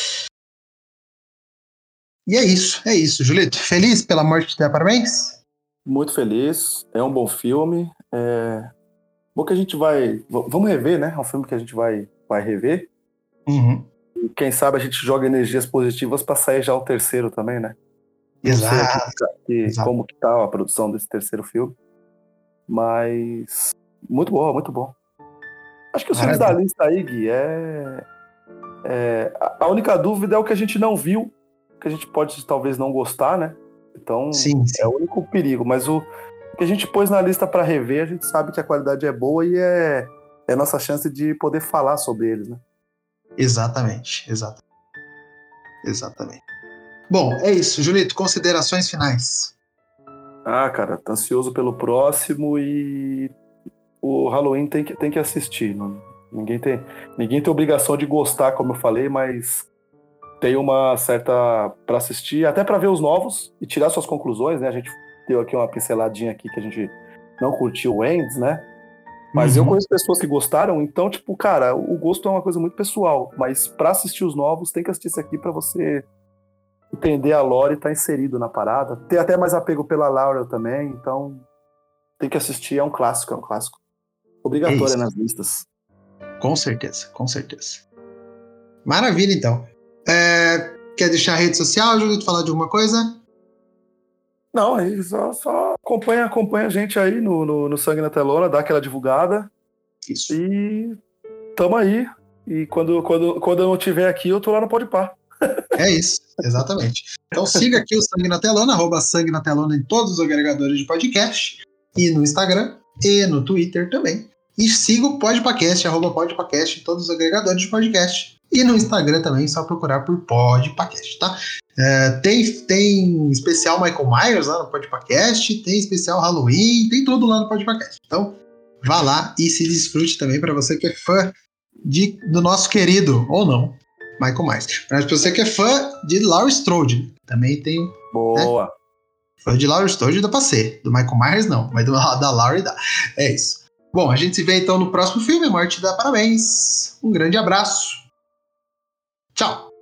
E é isso, é isso, Julito. Feliz pela Morte Te Dá Parabéns? Muito feliz, é um bom filme. É... Bom que a gente vai... Vamos rever, né? É um filme que a gente vai, vai rever. Uhum. E quem sabe a gente joga energias positivas pra sair já o terceiro também, né? Exato. Não sei que, Exato. como que tá a produção desse terceiro filme. Mas... Muito bom, muito bom. Acho que os filmes da lista aí, Gui, é... é... A única dúvida é o que a gente não viu, que a gente pode talvez não gostar, né? Então, sim, sim. É o único perigo. Mas o que a gente pôs na lista para rever, a gente sabe que a qualidade é boa e é, é a nossa chance de poder falar sobre eles, né? Exatamente, exatamente. Exatamente. Bom, é isso. Julito, considerações finais. Ah, cara, tô ansioso pelo próximo e o Halloween tem que, tem que assistir. Não, ninguém, tem, ninguém tem obrigação de gostar, como eu falei, mas... tem uma certa para assistir, até para ver os novos e tirar suas conclusões, né? A gente deu aqui uma pinceladinha aqui que a gente não curtiu o Ends, né? Mas uhum. eu conheço pessoas que gostaram, então, tipo, cara, o gosto é uma coisa muito pessoal, mas para assistir os novos, tem que assistir isso aqui para você entender a lore e estar tá inserido na parada. Tem até mais apego pela Laurel também, então tem que assistir, é um clássico, é um clássico. Obrigatório é nas listas. Com certeza, com certeza. Maravilha, então. É, quer deixar a rede social, Julito, falar de alguma coisa? Não, aí só, só acompanha, acompanha a gente aí no, no, no Sangue na Telona, dá aquela divulgada. Isso. E tamo aí. E quando, quando, quando eu não estiver aqui, eu tô lá no Podpah. É isso, exatamente. Então siga aqui o Sangue na Telona, arroba Sangue na Telona em todos os agregadores de podcast, e no Instagram, e no Twitter também. E siga o Podpacast, arroba Podpacast em todos os agregadores de podcast. E no Instagram também, só procurar por Podpacast, tá? É, tem, tem especial Michael Myers lá no Podpacast, tem especial Halloween, tem tudo lá no Podpacast. Então, vá lá e se desfrute também para você que é fã de, do nosso querido, ou não, Michael Myers. Mas pra você que é fã de Laurie Strode, também tem... Boa! Né? Fã de Laurie Strode dá pra ser. Do Michael Myers não, mas do, da Laurie dá. É isso. Bom, a gente se vê então no próximo filme. A Morte dá parabéns. Um grande abraço. Tchau!